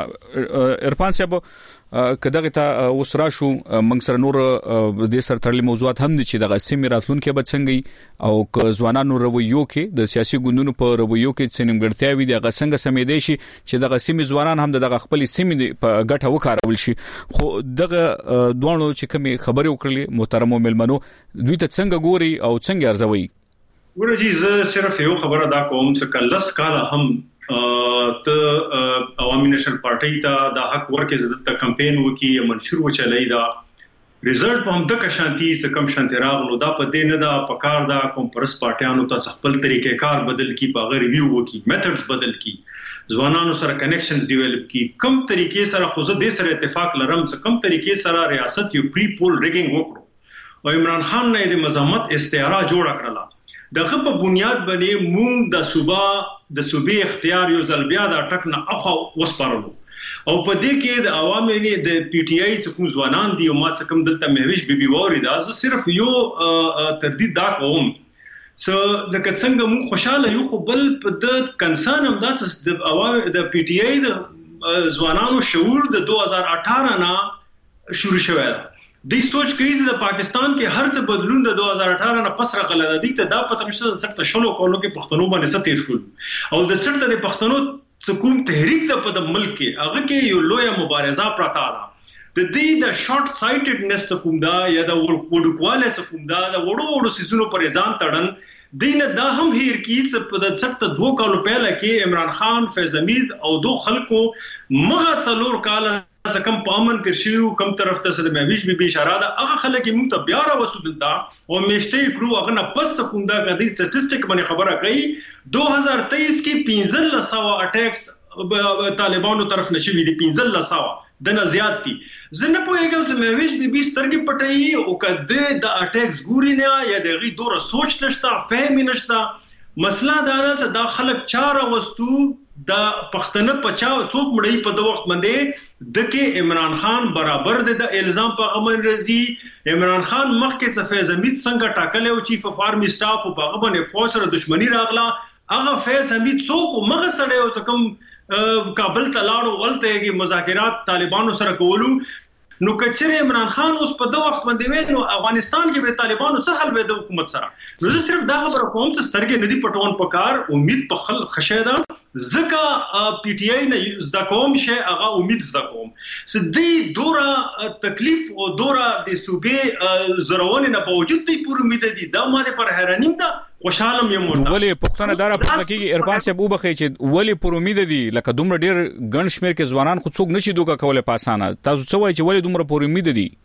عرفان صاحب کداغه ته وسرا شو منګ سره نور د سر تړلې موضوعات هم دي چې دغه سیمه راتلونکو به څنګه او ک ځوانانو رویو کې د سیاسي ګوندونو په رویو کې څنګه وي دغه څنګه سمېدې شي چې دغه سیمه ځوانان هم دغه خپل سیمه په ګټه وکړول شي. خو دغه دوانو چې کومه خبرې وکړلې محترم ملمنو دوی ته څنګه ګوري او څنګه ارزوي ورجی زه صرف یو خبره دا کوم چې کلس کال هم ته عوامي نېشنل پارټي ته د حق ورکه زدت کمپاین وکي منشور وچلای دا ریزلټ په هم د شانتي څخه کم شانتي راغلو دا په دې نه دا پکار دا کوم پرس پارټیانو ته خپل طریقې کار بدل کی په غیر ریویو وکي میتھډز بدل کی ځوانانو سره کنیکشنز ډیولپ کی کم طریقې سره خو زه د سره اتفاق لرم چې کم طریقې سره ریاست یو پری پول ریګینګ وکړو او عمران خان نه د مزامت استعاره جوړ کړله دغه په بنیاد باندې مونږ د صوبې اختیار یو ځل بیا د ټک نه اخو وسپارلو او په دې کې د عوامي د پی ټی آی څخه ځوانان دي او ما څخه دلته مهوش بیبي ووري دا زه صرف یو تردید دا کوم سو لکه څنګه موږ خوشاله یو خو بل په د کنسرن هم د پی ټی آی د ځوانانو شعور د 2018 نه شروع شوی دی سوچ کوي چې د پاکستان کې هر څه بدلون د 2018 نه پس راغلی دی ته دا پته نشته د سخت شلو کولو کې پښتنو باندې ستیر شول او د سخت د پښتنو حکومت تحریک د په ملک کې هغه کې یو لوی مبارزه پراته ده د دې د شارټ سایټډنس کوم دا یا د وډکواله کوم دا د وړو سيزونو پر ځان تړن دینه دا هم هیر کیږي په د سخت 2 کالو پهله کې عمران خان فیض حمید او دو خلکو مغه څلور کال کم پامن کرشیو کم طرف ته سره مې بي بي اشاره ده هغه خلک موږ ته بیا را وسو دلته او مشته کړو هغه نه پس کومدا غدي سټټیسټیک باندې خبره کوي 2023 کې 1500 اٹیکس طالبانو طرف نشوي دي 1500 دنه زیات دي زنه پوهیږم چې مې بي سترګې پټي او کده د اٹیکس ګوري نه یا د غي دوره سوچ نشته فهم نشته مسله دا ده چې دا خلک چاره وستو دا پښتنه پچاو څوک مړی په د وخت باندې دکې عمران خان برابر د الزام په غمن رضی عمران خان مخکې صفیز حمید څنګه ټاکل او چیف اف آرمی سټاف په غو باندې فوج سره دښمنی راغله هغه فیض حمید څوک مغه سره او کوم کابل ته لاړو ولته کې مذاکرات طالبانو سره کولو نو کچره عمران خان اوس په دوه وخت باندې نو افغانستان کې به طالبانو څخه حل به د حکومت سره نو زه صرف دا خبره کوم چې سترګې ندي پټون پکار امید په خل خشه ده ځکه پی ټی آی نه زده کوم شي هغه امید زده کوم سدي دوره تکلیف او دوره د صوبې زرونه نه باوجود دی پوره امید دي دا ماده پر حیرانیم ده خوشاله یم ورته ولی پښتنه دره په کې ارفان صاحب وبخي چې ولی پر امید دي لکه دومره ډیر ګڼ شمیر کې ځوانان خو څوک نشي دوکه کوله پاسانه تاسو څه وایي چې ولی دومره پر امید دي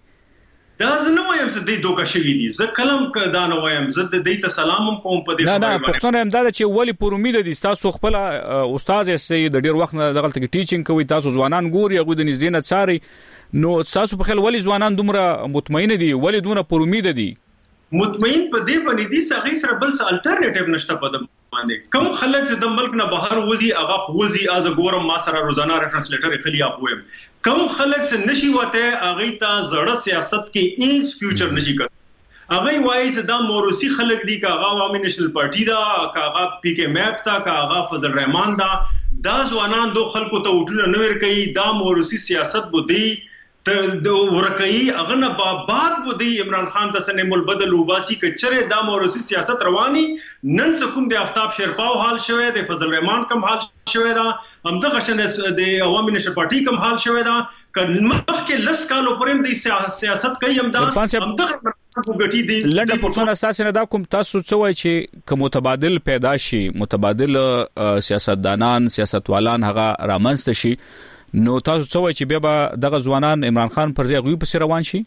دا زنه وایم چې دې دوکه شوی دي زه کلم دا نه وایم زه دې ته سلام کوم په دې نه پښتنه هم دا چې ولی پر امید دي تاسو خپل استاد یې د ډیر وخت نه دغه ټیچینګ کوي تاسو ځوانان ګوري هغه د نږدې نه څاري نو تاسو په خل ولی ځوانان دومره مطمئن دي ولی دومره پر امید دي مطمئن په دې باندې دي چې سره بل څه الټرنیټیو نشته په باندې کوم خلک چې د ملک نه بهر وځي هغه وځي از ګورم ما سره روزانه ریفرنس لیټر خلی اپویم کوم خلک چې نشي وته هغه ته زړه سیاست کې هیڅ فیوچر نشي کړ هغه وایي چې دا موروثي خلک دي کاغه عوامي نېشنل پارټي دا کاغه پی کې میپ تا کاغه فضل الرحمن دا ځوانان دو خلکو ته وټونه نور کوي دا موروثي سیاست بودی ته ورکهي هغه نه بعد بودی عمران خان ته سن مل بدل وباسي کچره دا موروثي سیاست رواني نن سکم د آفتاب شیرپاو حال شوه د فضل الرحمن کم حال شوه دا هم د غشن د عوامي نېشنل پارټي کم حال شوه دا کله لس کالو پرم د سیاست کوي هم دا هم د وګټي دي لنډه پښتون اساس نه دا کوم تاسو څه وایي چې کوم متبادل پیدا شي متبادل سیاستدانان سیاستوالان هغه رامنځته شي نو تاسو څه وایي چې بیا دغه ځوانان عمران خان پر ځای غوي په روان شي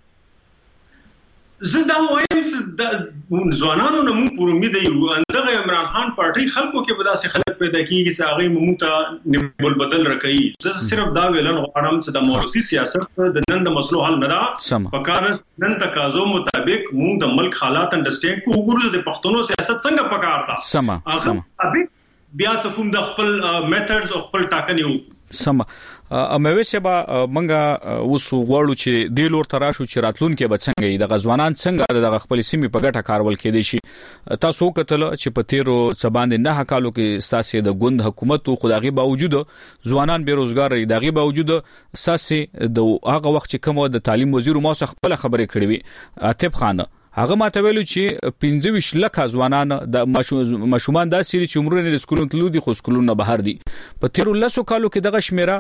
زه دا وایم چې ځوانانو نه مونږ پر امید یو اندغه عمران خان پارټي خلکو کې به داسې خلک پیدا کیږي چې هغه مونږ ته نیول بدل راکړي زه صرف دا ویلن غواړم چې د موروثي سیاست د نن د مسلو حل نه ده په کار نن تقاضو مطابق مونږ د ملک حالات انډرسټینډ کو وګورو د پښتونو سیاست څنګه پکار ده هغه بیا څوم د خپل میتھډز او خپل ټاکنې سم اموي سبا منګه وسو غواړو چې د لور تراشو چې راتلون کې بچنګي د غزوانان څنګه د خپل سیمې په ګټه کارول کېدي شي تاسو کتل چې په تیرو سباند نه حکالو کې ستاسو د ګوند حکومت خدایي باوجود ځوانان بیروزګار دغه باوجود ساسي د هغه وخت چې کوم د تعلیم وزیر مو خپل خبرې کړې وي عتیب خان هغه ماته ویلو چې 25 لک ځوانان د مشومان د سری چې عمرونه د سکولونو تلو دي خو سکولونو بهر دي په تیرو لسو کالو کې دغه شمیره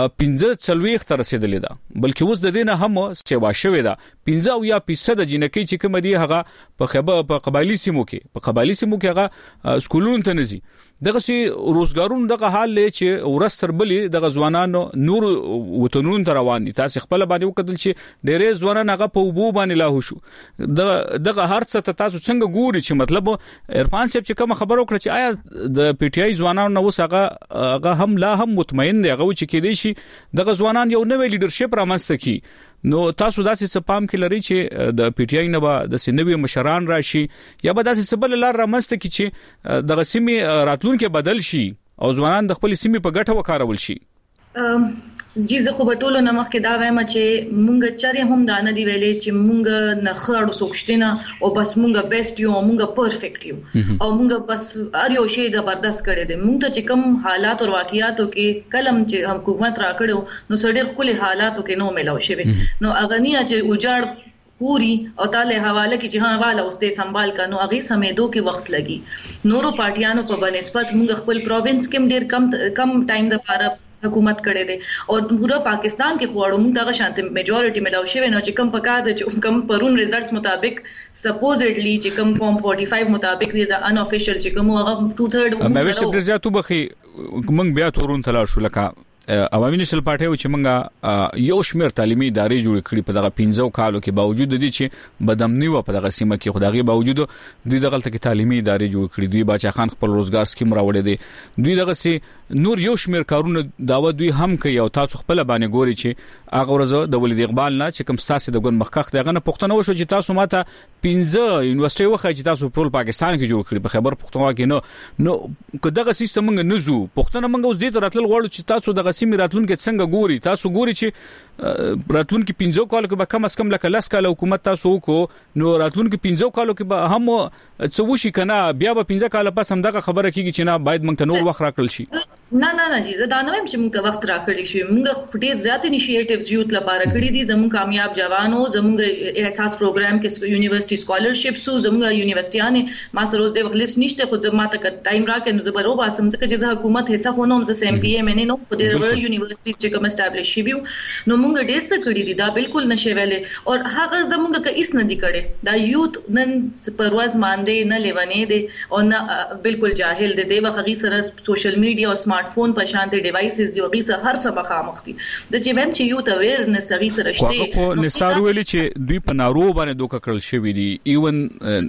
15 تر رسیدلې ده بلکې اوس د دینه هم سیوا شوې ده 15% د جنکی چې کوم دي هغه په قبایلی سیمو کې هغه سکولونو ته نزي دغه سي روزګارون دغه حال لې چې ورستر بلې دغه ځوانانو نور وطنون ته روان دي تاسو خپل باندې وکړل چې ډېرې ځوانان هغه په وبو باندې لاهو شو دغه هر څه تاسو څنګه ګوري چې مطلب عرفان صاحب چې کوم خبر وکړه چې آیا د پی ټی آی ځوانانو نو هغه هم لا هم مطمئن دي هغه چې کېدی شي دغه ځوانان یو نوې لیدرشپ رامنځته کی نو تاسو داسې څه پام کې لري چې د پی ټی آی نه به د سنوي مشران راشي یا به داسې سبل لار رامنځته کی چې د غسیمي راتلونکو بدل شي او ځوانان د خپل سیمې په ګټه وکارول شي جی زه خو په ټولو نمخ کې دا وایم چې مونږ چرې هم دا نه دی ویلې چې مونږ نه خړو سوکشتنه او بس مونږ بیسټ یو مونږ پرفیکټ یو او مونږ بس هر یو شی زبردست کړی دی. مونږ ته چې کوم حالات او واقعیاتو کې کلم چې حکومت راکړو نو سړي خپل حالاتو کې نو ملاو شوی نو اغنیا چې وجاړ پوری او تعالی حواله کې چې والا اوس دې سنبال کانو اغه سمېدو کې وخت لګي. نورو پارټیانو په بنسبت مونږ خپل پروینس کې ډیر کم ټایم لپاره حکومت کړي دي او پورا پاکستان کې خوړو موږ دغه شانت میجورټي ملاو شوی نو چې کم پکا د چې کم پرون ریزلټس مطابق سپوزډلی چې کم فورم 45 مطابق دی د ان افیشل چې کوم هغه 2/3 مې وشي ډیر زیاتو بخي موږ بیا تورون تلل شو لکه عوامي نشل پارټي چې موږ یو شمیر تعلیمي ادارې جوړ کړې په دغه 15 کالو کې باوجود دي چې بدامنی و په دغه سیمه کې خدایي باوجود دوی دغه تل کې تعلیمي ادارې جوړ کړې دوی باچا خان خپل روزګار سکیم راوړی دی دوی دغه سي نور یو شمیر کارونه داوا دوی هم کوي او تاسو خپل باندې ګوري چې هغه ورځ د ولید اقبال نه چې کوم ستاسو د ګون مخکخ دغه نه پښتنه وشو چې تاسو ماته 15 یونیورسيټي وخت چې تاسو په پاکستان کې جوړ کړی په خبر پښتونخوا کې نو کداغه سیستم موږ نه زو پښتنه موږ اوس دې راتل غواړو چې تاسو دغه سیمه راتلون کې څنګه ګوري تاسو ګوري چې راتلون کې 15 کال کې به کم اس کم لکه لاس کال حکومت تاسو کو نو راتلون کې 15 کال کې به هم څه وشي کنه بیا به 15 کال پس هم دغه خبره کیږي چې نه باید موږ ته نور وخت راکړل شي. نه جی زه دا نه وایم چې موږ ته وخت راکړی شي موږ ډیر زیات انیشیټیوز یوت لپاره کړی دي زموږ کامیاب جوانو زموږ احساس پروګرام کې یونیورسيټي سکالرشپس زموږ یونیورسيټیانه ما سره اوس د لیست نشته خو زما ته ټایم راکې نو زبرو باسم چې زه حکومت حصہ خونم زه ام پی ام نه نو په ډیر یونیورسيټي چې کوم اسټابلیش شي ویو نو موږ ډیر څه کړی دي دا بالکل نشي ویلې او هغه زموږ کې هیڅ نه دي کړي دا یوت نن پرواز ماندې نه لیونې دي او نه بالکل جاهل دي د وغه سره سوشل میډیا او سمارټ فون په شانتي ډیوایسز دی او غي سره هر څه مخامخ دي د چې ویم چې یوت اویرنس غي سره شته خو نثار ویلي چې دوی په نارو باندې دوکه کړل شوی دي ایون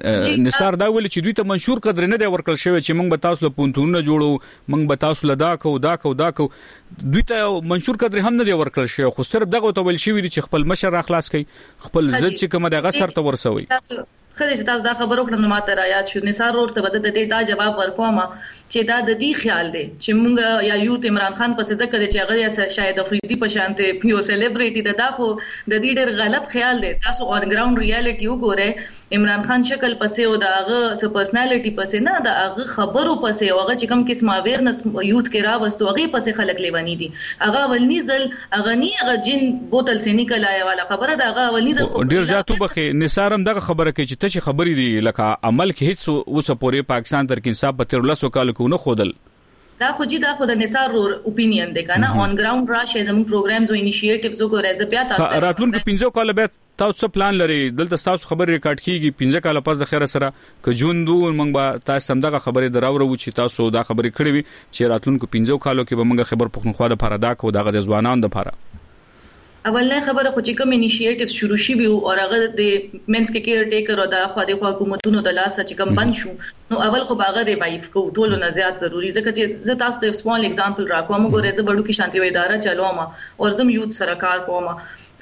نثار دا ویلي چې دوی ته منشور قدر نه دی ورکړل شوی چې موږ به تاسو له پونتونه جوړو موږ به تاسو له دا کو دوی ته منشور قدر هم نه دی ورکړل شوی خو صرف دغه ته ویل شوی چې خپل مشر راخلاص کړي خپل ضد چې کومه دغه سر ته ورسوي خدای چې تاسو دا خبرو کړم نو ماته را یاد شو نثار ورته بده د دې دا جواب ورکوم چې دا د دې خیال دی چې موږ یا یوت عمران خان پسې ځکه چې هغه شاید افریدي په شانته پیو سلیبریټي دا خو د دې ډېر غلط خیال دی تاسو اون ګراوند ریالټي وګورئ عمران خان شکل پسې او دا هغه پرسنالټي پسې نه دا هغه خبرو پسې او هغه چې کوم قسم اویرنس یوت کې راوستو هغه پسې خلک لیوانی دي هغه ولني ځل اغنی هغه جن بوتل سې نکلای والا خبره دا هغه ولني ځل ډیر زیاتو بخي نثارم دغه خبره کوي چې تشه خبرې دي لکه عمل کې هیڅ اوسه پورې پاکستان تر کې انصاف په 13 کال کې نه خودل دا خو د نثار اوپینین دی کنه اون ګراوند راشه زموږ پروګرامز او انیشیټیوز وګورئ زه بیا تاسو راتلونکو 15 کال به تاسو پلان لري دلته تاسو خبر ریکارډ کیږي 15 کال پس د خیر سره ک جون 2 موږ به تاسو هم دغه خبره دراوړو چې تاسو دا خبرې کړې وي چې راتلونکو 15 کالو کې به موږ خبر پښتونخوا د پاره دا کو دغه ځوانان د پاره اولنه خبره خو چې کوم انیشیټیوز شروع شي وي او هغه د منس کې کیر ټیکر او د خو د حکومتونو د لاس چې کوم بند شو نو اول خو باغه ریوایو کو ټولو نه زیات ضروری ځکه چې زه تاسو ته سمال اگزامپل راکوم موږ زه بډو کې شانتي وې اداره چلوم او زم یوت سره کار کوم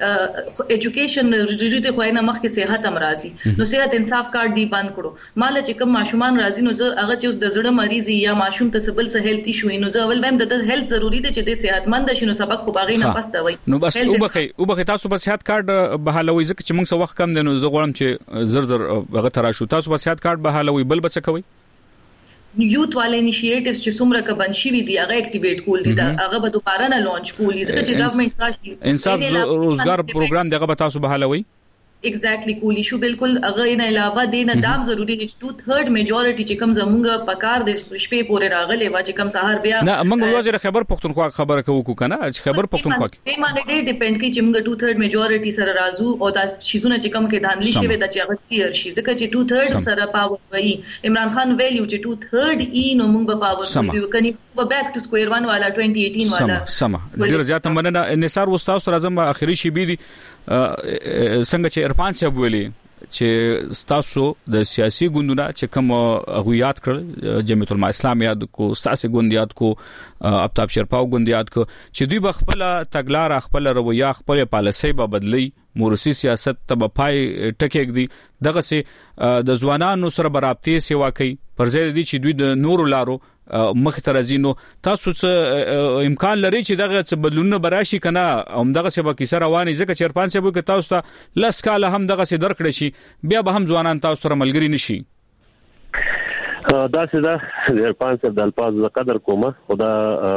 ایجوکیشن ریډیټ خو نه مخکې صحت هم راځي نو صحت انصاف کارت دی بند کړو مال چې کوم ماشومان راځي نو زه هغه چې اوس د زړه مریض یا ماشوم ته سبل سه هیلث ایشو نو زه اول وایم د هیلث ضروری دی چې د صحتمند شي نو سبق خو باغې نه پسته وای نو بس او بخي تاسو په صحت کارت بهالوي ځکه چې موږ څه وخت کم دی نو زه غواړم چې زر هغه تراشو تاسو په صحت کارت بهالوي بل بچ کوي یوت والے انیشیټیوز چې څومره ک بن شي دي هغه اکټیویټ کول دي دا هغه به دوباره نه لانچ کولی ځکه چې ګورنمنت راشي انصاف روزګار پروګرام دغه به تاسو بحالوي ایگزیکټلی کولی شو بالکل هغه نه علاوه دینه دام ضروری دي 2/3 میجورټي چې کوم زمونږ پکار د شپې پورې راغلي وا چې کوم سهار بیا نه موږ وزیر خبر پښتونخوا خبره کوو کنه چې خبر پښتونخوا کې دې باندې ډېر ډیپند کوي چې موږ 2/3 میجورټي سره راځو او دا شیزونه چې کوم کې دانلی شي د چې هغه کلیر شي ځکه چې 2/3 سره پاور وي عمران خان ویلیو چې 2/3 ای نو موږ په پاور وي کني بیک ټو سکوير 1 والا 2018 والا سم ډیر زیات مننه نثار وستاو راځم اخري شي بي څنګه چې عرفان صاحب ویلي چې تاسو د سیاسي ګوندونو چې کوم غویات کړ جمعیت العلماء اسلام یاد کو تاسو ګوندیات کو افتاب شرپاو ګوندیات کو چې دوی بخپل تګلار خپل رویه خپل پالیسي به بدلی مورسی سیاست ته پای ټکیږي دغه سي د ځوانانو سره برابطي سیوا کوي پر ځای دي چې دوی د نور لارو مخ ته راځي نو تاسو څه امکان لري چې دغه څه بدلونه براشي کنه همدغه سبا کیسه رواني ځکه چې ارفان صاحب کې تاسو ته لس کاله هم دغه سي درکړی شي بیا به هم ځوانان تاسو سره ملګری نشي دا څه ده ارفان صاحب د الفاظ قدر کومه خدا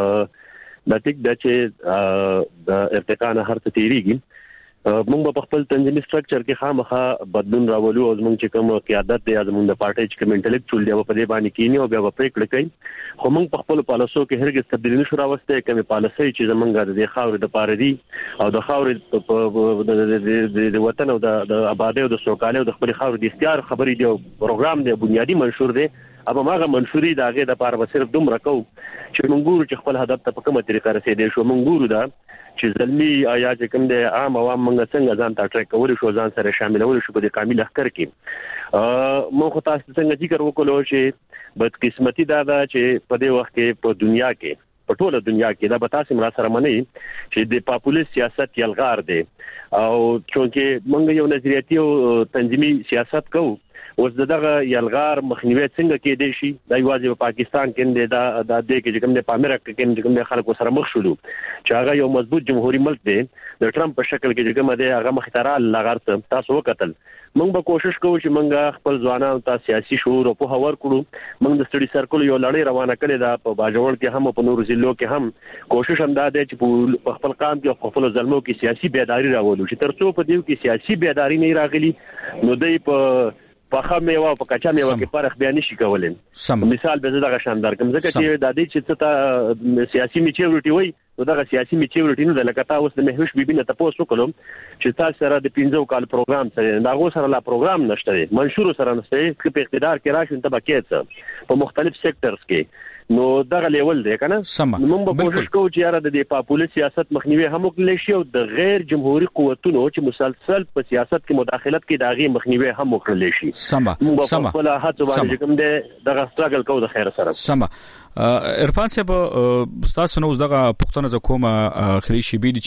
د ټیک د چې د ارتقا نه هر څه تیریږي موږ په خپل تنظیمي سټرکچر کې خامخا بدلون راولو او موږ چې کوم قیادت دی زموږ د پارټي چې کوم انټلیکچوال دی په دې باندې کینی او بیا په پریکړه کوي خو موږ په خپل پالیسو کې هرګز تبدیلی نشو راوستي کوم پالیسي چې زموږ د خاورې د پاره دی او د خاورې د وطن او د آبادی او د سوکالۍ او د خپل خاورې د اختیار خبرې دی او پروګرام دی بنیادی منشور دی ابا ماغه منشوري داغه د پاره صرف دومره کو چې موږ ګورو چې خپل هدف ته په کومه طریقه رسیدي شو موږ ګورو دا چې زلمی آیا چې کوم د عام عوام موږ څنګه ځان ته ټریک کول شو ځان سره شاملول شو په کامل اخر کې موږ تاسو څنګه ذکر وکړو چې بدقسمتي دا چې په دې وخت کې په دنیا کې په ټوله دنیا کې دا به تاسو مرا سره منئ چې د پاپولیس سیاست یلغار دی او چونکه موږ یو نظریاتي او تنظیمي سیاست کوو اوس دغه یلغار مخنیوي څنګه کېدې شي دا یوازې په پاکستان کې دا د دې کې کوم د امریکا کې کوم د خلکو سره مخ شول چې هغه یو مضبوط جمهوریت ملک دی د ټرمپ په شکل کې کوم دی هغه مخترال لغړ تاسو وکتل موږ به کوشش کوو چې موږ خپل ځوانانو ته سیاسي شعور او په هور کړو موږ د سټډي سرکل یو لړۍ روانه کړې ده په باجوړ کې هم په نورو ضلعو کې هم کوشش هم دا دی چې په خپل قام کې او خپل ځلمو کې سیاسي بیداری راولو چې ترڅو په دې کې سیاسي بیداری نه راغلي نو دوی په خامه او په کچا میوه کې فرق بیان نشي کولای مثال به زړه شاندار کوم ځکه چې د دې چې ته سیاسي میچورټي وای نو دا سیاسي میچورټي نه د لکتا اوس د مهوش بیبینه تاسو وکړم چې تاسو سره د 15 کال پروګرام سره دا غو سره لا پروګرام نشته منشور سره نشته چې په اقتدار کې راشي ته بکیت په مختلف سېکټرز کې نو دغه لیول دی کنه موږ به کوشش کوو چې یاره د پاپولیس سیاست مخنیوي هم وکړي شي او د غیر جمهوریت قوتونو چې مسلسل په سیاست کې مداخلت کوي دغه مخنیوي هم وکړي شي سم په هڅه باندې کوم دغه سټراګل کوو د خیر سره سم عرفان صاحب تاسو نو دغه پښتنه ز کومه اخري شی بي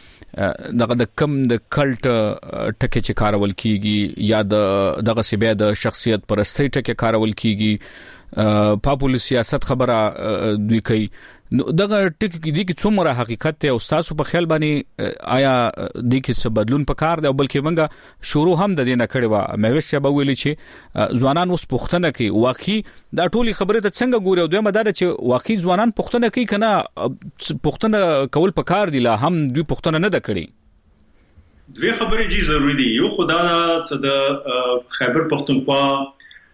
چې دغه د کم د کلټ ټکه چې کارول کیږي یا دغه سی بیا د شخصیت پرستی ټکه کارول کیږي پاپولیس سیاست خبره دوی کوي دغه ټکی کې دي کې څومره حقیقت ته او تاسو په خیال باندې آیا د کې څه بدلون پکار دی او بلکې منګه شروع هم د دینه کړي وا مې وسه به ویلي چې ځوانان اوس پښتنه کوي واقعي دا ټولي خبره ته څنګه ګوري او دوی مدار چې واقعي ځوانان پښتنه کوي کنه پښتنه کول پکار دی لا هم دوی پښتنه نه د کړي دوی خبرې جی ضروری دي یو خدا صد خیبر پختونخوا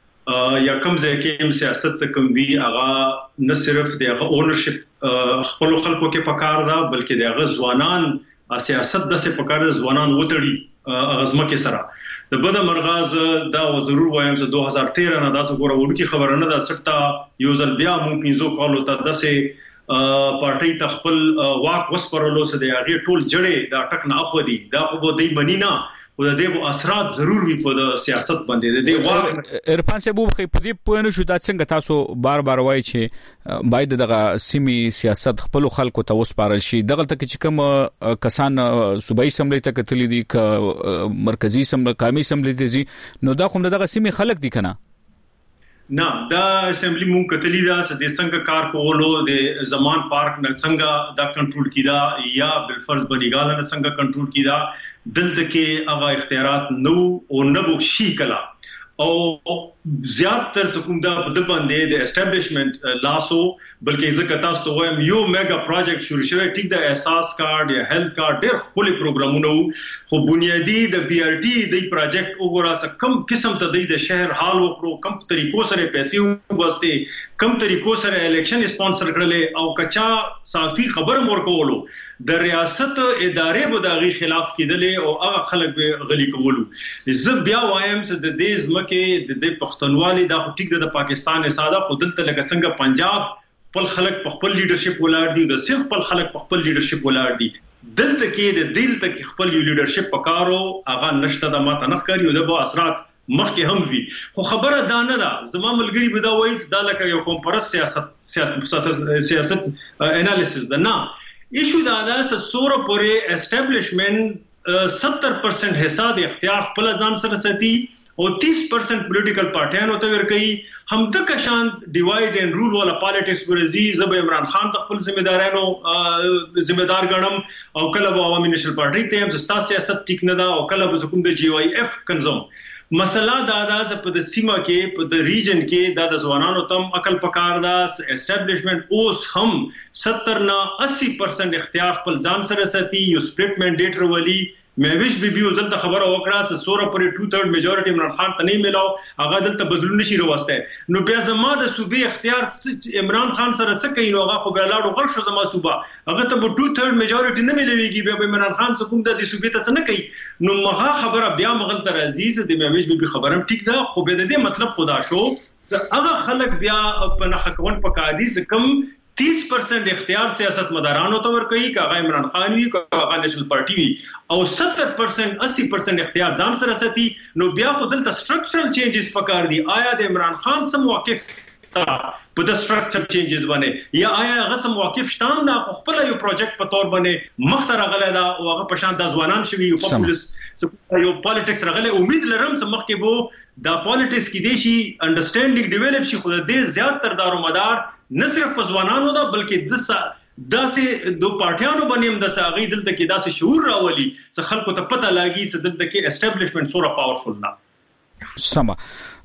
یا کوم ځای کې سیاست څخه کوم وی هغه نه صرف د اونرشپ خپل خلکو کې پکار ده بلکې د ځوانان سیاست د څه پکار ده ځوانان وټړي اغزمه کې سره د بده مرغاز دا ضرور وایم چې 2013 نه دا څه ګوره ورکی خبره نه ده سټا یو ځل بیا مو پینځو کالو ته د څه پارټي ته خپل واک وسپرلو سره د هغه ټول جړې دا ټک نه اخو دي دا خو به دی منینا او د دې اثرات ضرور وي په سیاست باندې د دې واک عرفان صاحب خو په دې پوهنه شو دا څنګه تاسو بار بار وایي چې باید دغه سیمي سیاست خپل خلکو ته وسپارل شي دغه ته چې کوم کسان صوبایي سملې ته کتلی دي ک مرکزی سملې قومي سملې دي نو دا کوم دغه سیمي خلک دي کنه نه دا اسمبلی مون کتلی دا د څنګه کار کولو د زمان پارک نه څنګه دا کنټرول کیدا یا بلفرض بنیګال نه څنګه کنټرول کیدا دلته کې هغه اختیارات نو او نبو شي کلا او زیات تر کوم دا د باندې د اسټابلیشمنت لاسو بلکې ځکه تاسو ته وایم یو میگا پروجیکټ شروع شوی ټیک د احساس کارت یا هیلث کارت ډېر خپل پروګرامونه خو بنیادی د بي ار ټي د پروجیکټ وګوراسه کم قسم ته د شهر حال وکړو کم طریقو سره پیسې وباسته کم طریقو سره الیکشن سپانسر کړل او کچا صافي خبر مور کولو د ریاست ادارې به دغه خلاف کېدلې او هغه خلک به غلي کولو زه بیا وایم چې د دې ځمکه د پښتونوالي دا ټیک د پاکستان ساده خو دلته لکه څنګه پنجاب خپل خلک په خپل لیډرشپ ولاړ دي د صرف خپل خلک په خپل لیډرشپ ولاړ دي دلته کې د دلته کې خپل یو لیډرشپ پکارو هغه نشته د ماته نه کوي د به اثرات مخکې هم وي خو خبره دا نه ده زما ملګری به دا وایي دا لکه یو کومپرس سیاست انالیسس ده نه ایشو دا ده چې سوره پورې اسټابلیشمنت 70% حصہ د اختیار خپل ځان سره ساتي او 30% پولیټیکل پارټیانو ته ورکړي هم د کشان ډیوایډ اینڈ رول والا پالیټکس ورزي زب عمران خان د خپل ذمہدار غنم او کله عوامي نېشنل پارټي ته هم زستا سیاست ټیک نه دا او کله حکومت د جی واي اف کنزوم مسله دا په د سیمه کې په د ریجن کې د ځوانانو تم عقل پکار دا اسټابلیشمنت اوس هم 70 نه 80% اختیار خپل ځان سره ساتي یو سپلټ منډیټ ورولي مېویش بیبي دلته خبره وکړه چې سوره پرې 2/3 میجورټي عمران خان ته نه ملاو هغه دلته بدلون نشي راوسته نو بیا زما د صوبې اختیار عمران خان سره څه کوي نو هغه خو بیا لاړو غل شو زما صوبه هغه ته 2/3 میجورټي نه ملويږي بیا عمران خان څه کوم د صوبې ته څه نه کوي نو مغه خبره بیا مغل تر عزیز د مېویش بیبي خبرم ټیک ده خو به د دې مطلب خدا شو هغه خلک بیا په نحقون په قاضي کم 30% اختیار سیاست مدارانو ته ورکوي کاغه عمران خان وی کاغه نېشنل پارټي وی او 70% 80% اختیار ځان سره ساتي نو بیا خو دلته سټرکچرل چینجز پکار دي آیا د عمران خان سم موقف په د سټرکچر چینجز باندې یا آیا هغه سم موقف شتان دا خپل یو پروجیکټ په تور باندې مختره غله دا او هغه په شان د ځوانان شوی یو پاپولیس یو پالیټکس رغله امید لرم چې مخکې بو دا پالیټکس کې دي شي انډرستانډینګ ډیولپ شي خو د زیات تر دارو مدار نه صرف په ځوانانو دا بلکې داسې دو پارټیانو باندې هم د ساغي دلته کې داسې شعور راولي چې خلکو ته پته لاګي چې دلته کې اسټابلیشمنت سوره پاورفل نه سما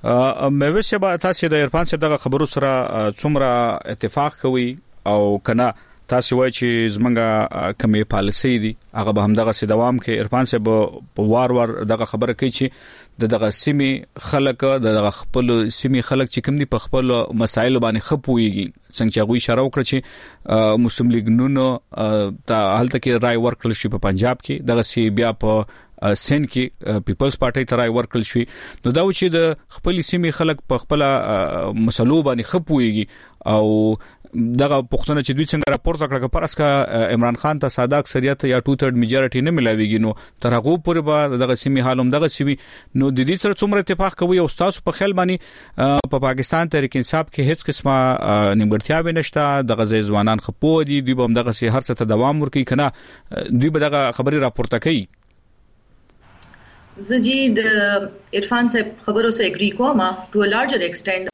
مې وشه تاسو د عرفان صاحب دغه خبرو سره څومره اتفاق کوي او کنه تاسو وایي چې زمونږه کمی پالیسي دي هغه به هم دغه سي دوام کې عرفان صاحب په وار دغه خبره کوي چې دغه سیمي خلک دغه خپل سیمي خلک چې کوم دي په خپل مسایل باندې خپويږي څنګه چې غوي اشاره وکړه چې مسلم لیگ نونو ته حالت کې رائے ورکړل شي په پنجاب کې دغه سی بیا په سین کې پیپلز پارټي ته رائے ورکړل شي نو دا و چې د خپل سیمي خلک په خپل مسلو باندې خپويږي او دغه پښتنه چې دوی څنګه راپورته کړه پرس کا عمران خان ته ساده اکثریت یا 2/3 میجورټي نه ملاويږي نو تر هغه پورې به دغه سیمي حالوم دغه سیمي نو د دې سره څومره اتفاق کوي او تاسو په خیال باندې په پاکستان تحریک انصاف کې هیڅ قسمه نیمګړتیا به نشته دغه ځوانان خپو دي دوی به دغه سي هر څه ته دوام ورکوي کنه دوی به دغه خبري راپورته کوي زجی د عرفان صاحب خبرو سره اګری کوم ټو ا لارجر ایکسټند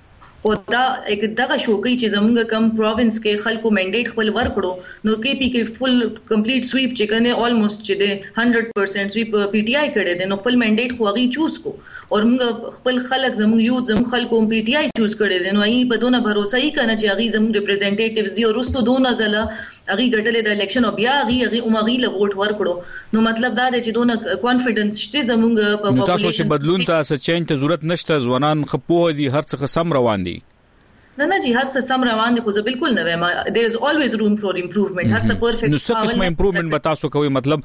خدا یک دغه شوکې چې زمونږ کم پروینس کې خلکو منډیټ خپل ورکړو نو کې پی کې فل کمپلیټ سویپ چې کنه অলموست چې ده 100% سویپ پی ټی آی کړي دي نو خپل منډیټ خو غي چوز کو او موږ خپل خلک زموږ یو زموږ خلکو پی ټی آی چوز کړي دي نو ای په دونه باور یې کنه چې غي زموږ ریپرزینټیټیوز دي او رستو دونه ځله غي ګټلې د الیکشن او بیا غي له ووټ ورکړو نو مطلب دا دی چې دونه کانفیډنس شته زموږ په نو تاسو چې بدلون ته څه چینج ته ضرورت نشته ځوانان خپو دي هر څه سم روان دي نه جی هر څه سم روان دي خو بالکل نه وایم there is always room for improvement هر څه پرفیکټ نو څه قسمه امپروومنت به تاسو کوي مطلب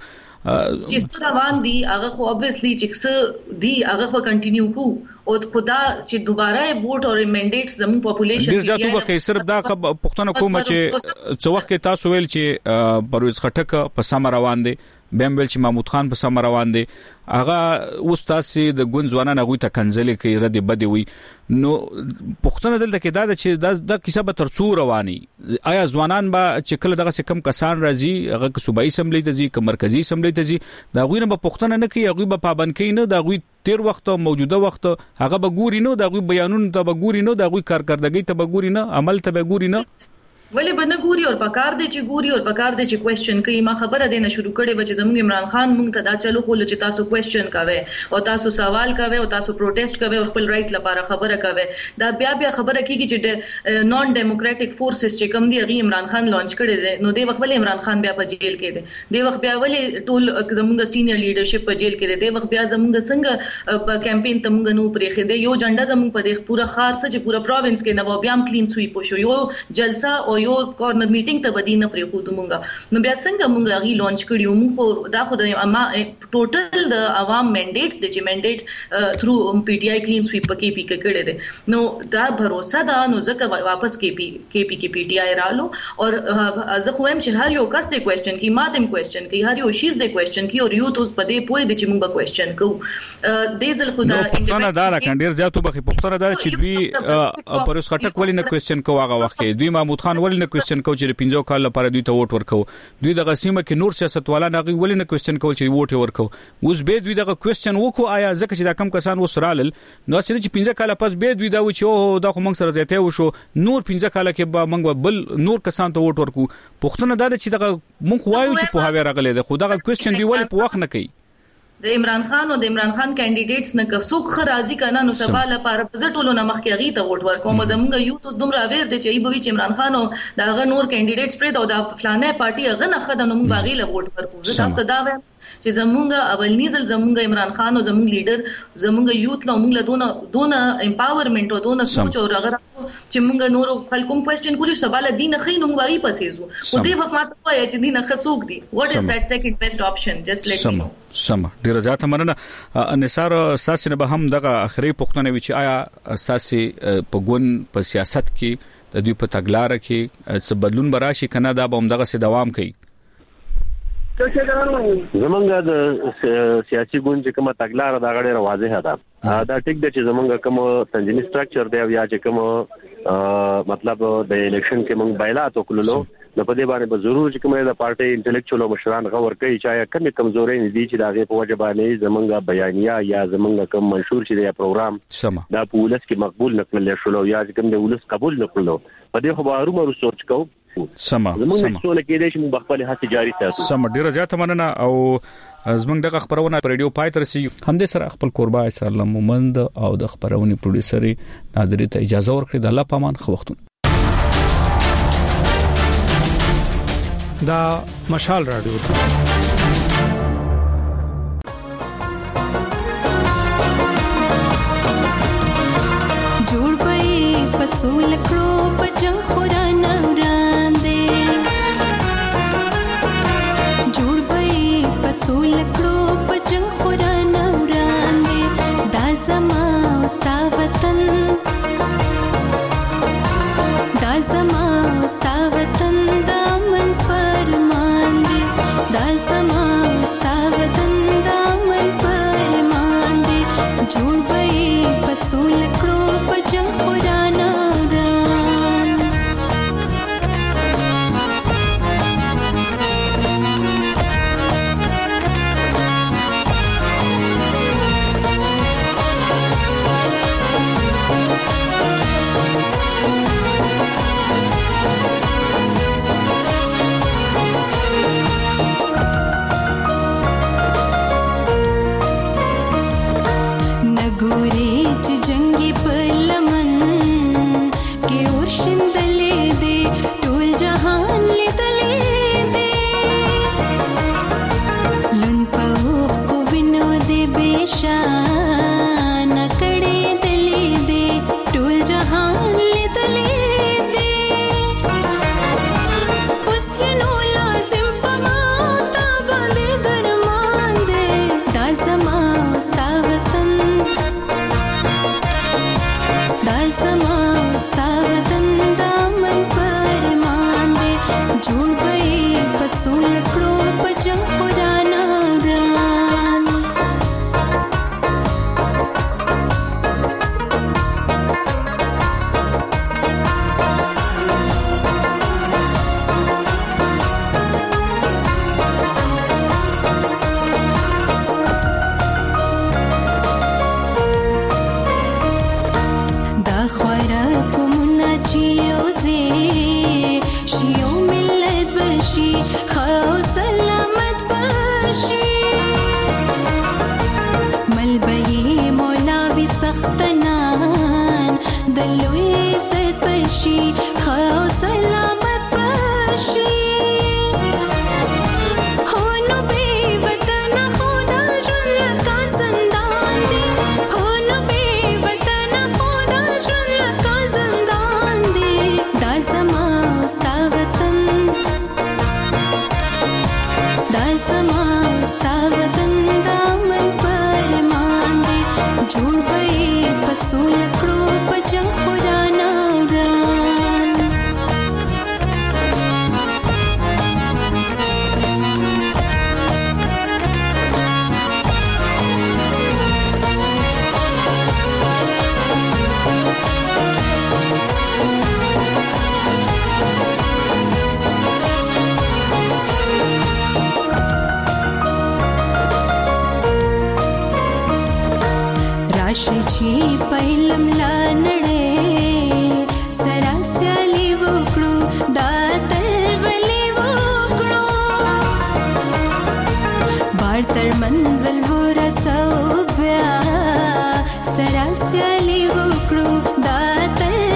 چې څه روان دي هغه خو obviously چې څه دي هغه خو کنټینیو کو او خدا چې دوباره ووټ او منډیټ زموږ پاپولیشن ډیر ځاتو به صرف دا پښتنه کوم چې څو وخت کې تاسو ویل چې پرویز خټک په سم روان دي بهم ویل چې محمود خان په سم روان دي هغه اوس تاسو د ګوند ځوانان هغه ته کنځلې کوي رد بدی وي نو پښتنه دلته کې دا چې د کیسه به ترڅو رواني آیا ځوانان به چې کله دغه کم کسان راځي هغه صوبایي اسمبلی ته ځي که مرکزی اسمبلی ته ځي دا غوینه به پښتنه نه کوي هغه به پابند کوي نه دا غوي تیر وخت موجوده وخت هغه به ګوري نو دا غوي بیانونه ته به ګوري نو دا غوي کارکردګي ته به ګوري نه عمل ته به ګوري نه ولی بنه ګوري او پکار دي چې ګوري او پکار دي چې کوېسچن کوي ما خبره دینه شروع کړي چې زموږ عمران خان مونږ ته دا چلو خو چې تاسو کوېسچن کوي او تاسو سوال کوي او تاسو پروټیسټ کوي او خپل رائټ لپاره خبره کوي دا بیا خبره کیږي چې نان ډیموکراټک فورسز چې کم دي غي عمران خان لانچ کړي دي نو دی وخت ولې عمران خان بیا په جیل کې دی وخت بیا ولې ټول زموږ سینیئر لیډرشپ په جیل کې دی وخت بیا زموږ څنګه په کمپاین ته مونږ نو پرې خېده یو جنډا زموږ په دې پورا خار څه چې پورا پروینس کې نو بیا هم کلین سویپ شو یو جلسه او یو کورنر میټینګ ته بدینه پرې خو دومګه نو بیا څنګه مونږ غي لانچ کړیو مونږ خو دا خو د اما ټوټل د عوام منډیټس د چې منډیټ تھرو پی ټی آی کلین سویپ کې پی کې کړي دي نو دا باور دا نو ځکه واپس کې پی ټی آی رالو او زه خو هم چې هر یو کس د کوېسچن کی مادم کوېسچن کی هر یو شیز د کوېسچن کی او یو ته په دې پوي د چې مونږ کوېسچن کوو د ځل خدا پښتنه دا راکندیر ځاتو بخي پښتنه دا چې دوی پروس خټک ولې نه کوېسچن کوي هغه وخت دوی محمود خان ولې نه کوېسچن کو چې 15 کال لپاره دوی ته ووټ ورکو دوی د غسیمه کې نور سیاستوالان هغه ولې نه کوېسچن کول چې ووټ ورکو اوس به دوی دغه کوېسچن وکړو آیا ځکه چې دا کم کسان وسرالل نو چې 15 کال پس به دوی دا و چې او دا خو موږ سره زیاته وشو نور 15 کال کې به موږ بل نور کسان ته ووټ ورکو پښتنه دا چې دغه موږ وایو چې په هغه راغلي ده خو دغه کوېسچن دی ولې په وخت نه کوي د عمران خان او د عمران خان کینډیډیټس نه کڅوک خرازي کنه نو سبا لپاره بزټولو نه مخ کې غي ته ووټ ورکوم زمونږ یوت اوس دومره اویر دي چې ای بوي چې عمران خان او دغه نور کینډیډیټس پر دا فلانه پارټي هغه نه خدای نو موږ باغی له ووټ ورکو زه تاسو دا وایم چې زمونږ اولنی ځل زمونږ عمران خان او زمونږ لیډر زمونږ یوت له موږ دونه امپاورمنت او دونه سوچ او هغه چې موږ نور خلکو کوېسچن کولی سبا له دین خې نو وايي پسېزو خو دې وخت ماته وایي چې دین خسوک دي what is that second best option just let me know سم ډیر زیاته مننه انصار اساس نه به هم دغه اخري پښتنه وی چې آیا اساس په ګون په سیاست کې د دوی په تګلارې کې څه بدلون براشي کنه دا به هم دغه سي دوام کوي زمونږ د سیاسي ګوند چې کومه تګلارې دا غړي واضحه ده دا ټیک ده چې زمونږ کوم تنظیمي سټرکچر دی یا چې کوم مطلب د الیکشن کې موږ بایلات وکړو نو په دې باندې به ضرور چې کومه د پارټي انټلیکچوال مشران غور کوي چې کومه کمزوري نه دي چې دا غي په وجه باندې زمونږ بیانیه یا زمونږ کوم منشور چې دی پروګرام دا په ولس کې مقبول نکړل شو یا چې کوم د ولس قبول نکړلو په دې خو به هرومرو سوچ کوو سم زمونږ څونه کې دي چې موږ خپل هڅه جاري ساتو سم ډیره زیاته مننه او زمونږ دغه خبرونه په رادیو پای تر سي هم دې سره خپل قربا اسرار مومند او د خبرونه پروډوسر نادری ته اجازه ورکړي د الله پامان خو وختونه دا مشال رادیو جوړ پي پسول کړو پجن خورانه وراندې جوړ پي پسول کړو پجن خورانه وراندې دا زما ستا وطن دا زما ستا وطن دا من فرمان دي دا زما ستا وطن دا من فرمان دي جوړ پي پسول کړو پجن خورانه لار تر منزل ورسو بیا سراسیالی وکړو دا تل